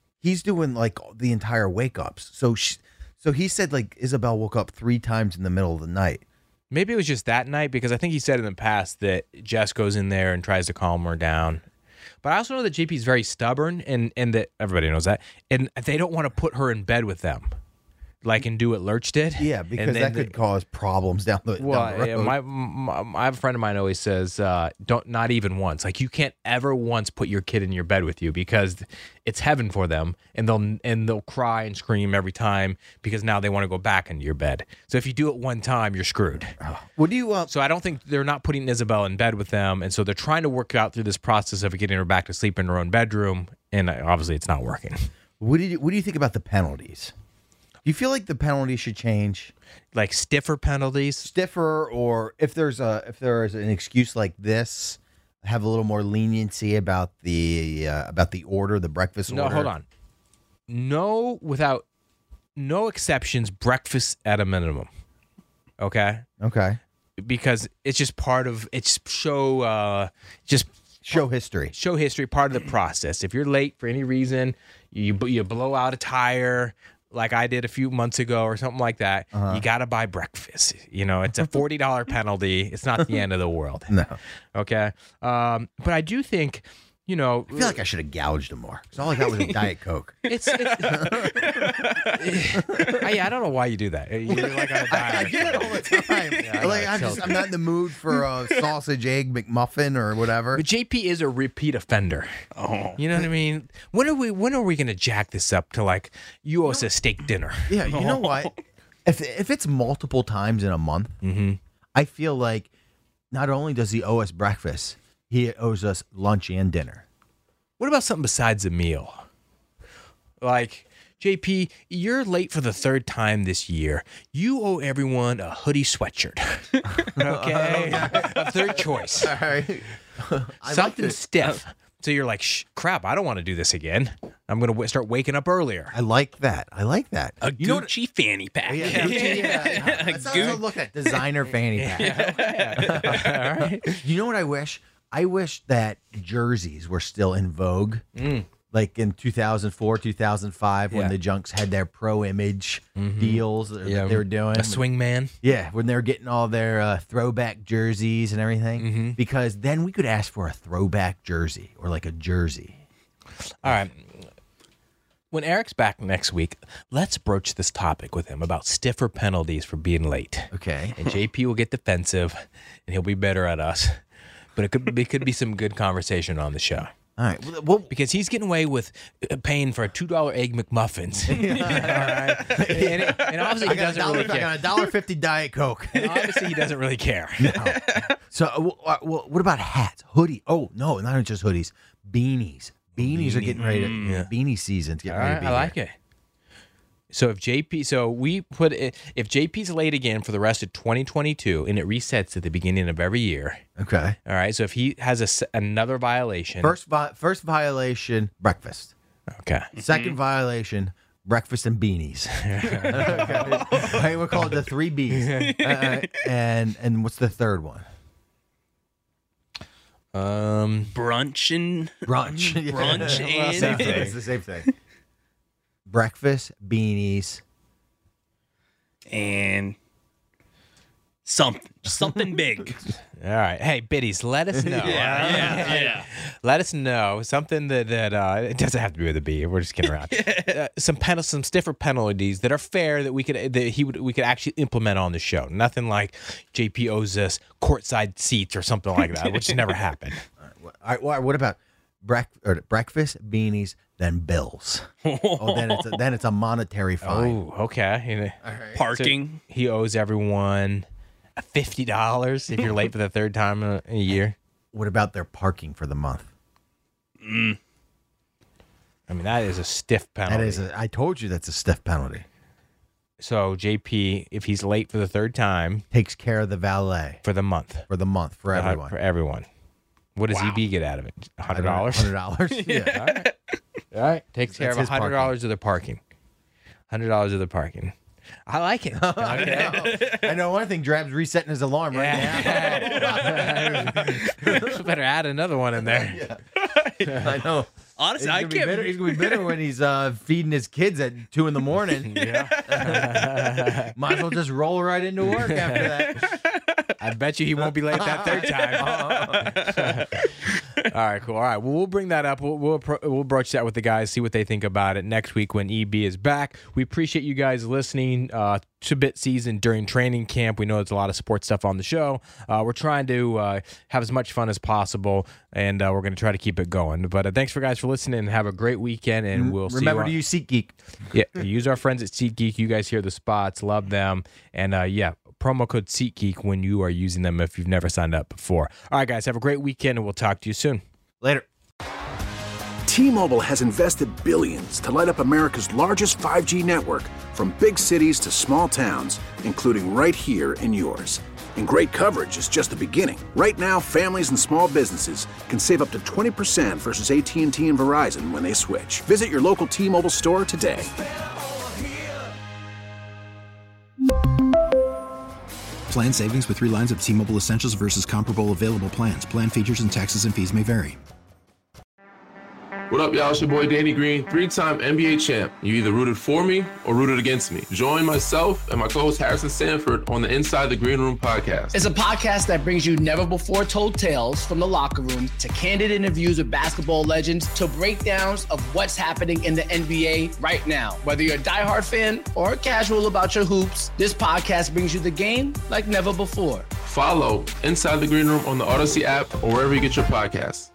like the entire wake ups. So he said like Isabel woke up 3 times in the middle of the night. Maybe it was just that night because I think he said in the past that Jess goes in there and tries to calm her down. But I also know that JP is very stubborn and that everybody knows that. And they don't want to put her in bed with them. Like and do what Lurch did. Yeah, because that could cause problems down the road. Yeah, I have a friend of mine always says, "Don't not even once. Like you can't ever once put your kid in your bed with you because it's heaven for them, and they'll cry and scream every time because now they want to go back into your bed. So if you do it one time, you're screwed. What do you? So I don't think they're not putting Isabel in bed with them, and so they're trying to work out through this process of getting her back to sleep in her own bedroom, and obviously it's not working. What do you think about the penalties? Do you feel like the penalties should change? Like stiffer penalties? Stiffer, or if there is an excuse like this, have a little more leniency about the order, the breakfast order. No, hold on. No exceptions, breakfast at a minimum. Okay? Okay. Because it's just part of show history. Show history, part of the process. If you're late for any reason, you blow out a tire like I did a few months ago or something like that, you got to buy breakfast. It's a $40 penalty. It's not the end of the world. No. Okay? But I do think, I feel like I should have gouged him more. Because all I got was a Diet Coke. I don't know why you do that. You're like on a diet. I do it all the time. I'm not in the mood for a sausage egg McMuffin or whatever. But JP is a repeat offender. Oh, you know what I mean? When are we going to jack this up to like you owe us a steak dinner? Yeah, you know what? If it's multiple times in a month, I feel like not only does he owe us breakfast, he owes us lunch and dinner. What about something besides a meal? Like, JP, you're late for the 3rd time this year. You owe everyone a hoodie sweatshirt. Okay? A 3rd choice. All right. Something stiff. So you're like, crap, I don't want to do this again. I'm going to start waking up earlier. I like that. A Gucci fanny pack. Yeah. That's what I was looking at. Designer fanny pack. All right. You know what I wish? I wish that jerseys were still in vogue. Like in 2004, 2005, when the Junks had their pro image deals that they were doing. A swing man. Yeah, when they were getting all their throwback jerseys and everything. Because then we could ask for a throwback jersey or like a jersey. All right. When Eric's back next week, let's broach this topic with him about stiffer penalties for being late. Okay. And JP will get defensive, and he'll be better at us. But it could be some good conversation on the show. All right. Well, because he's getting away with paying for $2 egg McMuffins. All right. And obviously he doesn't really care. I got a $1.50 Diet Coke. And obviously he doesn't really care. No. So what about hats? Hoodie? Oh, no, not just hoodies. Beanies. Beanies are getting ready to, beanie season's getting ready to be I like it. So if JP's late again for the rest of 2022 and it resets at the beginning of every year. Okay. All right. So if he has another violation. First violation, breakfast. Okay. Second violation, breakfast and beanies. Okay. We'll call it the 3 Bs. And what's the third one? Brunch and Brunch. Brunch and Same thing. It's the same thing. Breakfast, beanies. and something big. All right. Hey, biddies, let us know. Yeah. Let us know something that it doesn't have to be with a B. We're just kidding around. Some stiffer penalties that are fair that we could actually implement on the show. Nothing like JP owes us courtside seats or something like that, which never happened. All right, what about breakfast, beanies, then bills? Then it's a monetary fine. Oh, okay. Parking. So he owes everyone $50 if you're late for the third time in a year. What about their parking for the month? I mean, that is a stiff penalty. I told you that's a stiff penalty. So JP, if he's late for the third time, Takes care of the valet for the month. for everyone. For everyone. What does EB get out of it? $100? $100. Yeah. All right. Takes care of That's his $100 parking. of the parking. $100 of the parking. I like it. I know one thing. Drab's resetting his alarm right now. Better add another one in there. I know. Honestly, He's I gonna be can't. bitter. He's gonna be bitter when he's feeding his kids at 2 a.m. Yeah. Might as well just roll right into work after that. I bet you he won't be late that third time. All right, cool. All right, well, we'll bring that up. We'll broach that with the guys, see what they think about it next week when EB is back. We appreciate you guys listening to Bit Season during training camp. We know there's a lot of sports stuff on the show. We're trying to have as much fun as possible, and we're going to try to keep it going. But thanks for guys for listening, and have a great weekend, and we'll see you. Remember to use SeatGeek. Yeah, use our friends at SeatGeek. You guys hear the spots, love them, and promo code SeatGeek when you are using them if you've never signed up before. All right, guys, have a great weekend, and we'll talk to you soon. Later. T-Mobile has invested billions to light up America's largest 5G network, from big cities to small towns, including right here in yours. And great coverage is just the beginning. Right now, families and small businesses can save up to 20% versus AT&T and Verizon when they switch. Visit your local T-Mobile store today. Plan savings with 3 lines of T-Mobile Essentials versus comparable available plans. Plan features and taxes and fees may vary. What up, y'all? It's your boy Danny Green, 3-time NBA champ. You either rooted for me or rooted against me. Join myself and my co-host Harrison Sanford on the Inside the Green Room podcast. It's a podcast that brings you never-before-told tales from the locker room to candid interviews with basketball legends to breakdowns of what's happening in the NBA right now. Whether you're a diehard fan or casual about your hoops, this podcast brings you the game like never before. Follow Inside the Green Room on the Odyssey app or wherever you get your podcasts.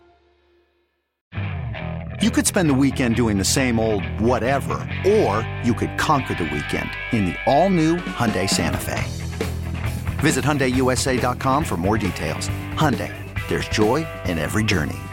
You could spend the weekend doing the same old whatever, or you could conquer the weekend in the all-new Hyundai Santa Fe. Visit HyundaiUSA.com for more details. Hyundai, there's joy in every journey.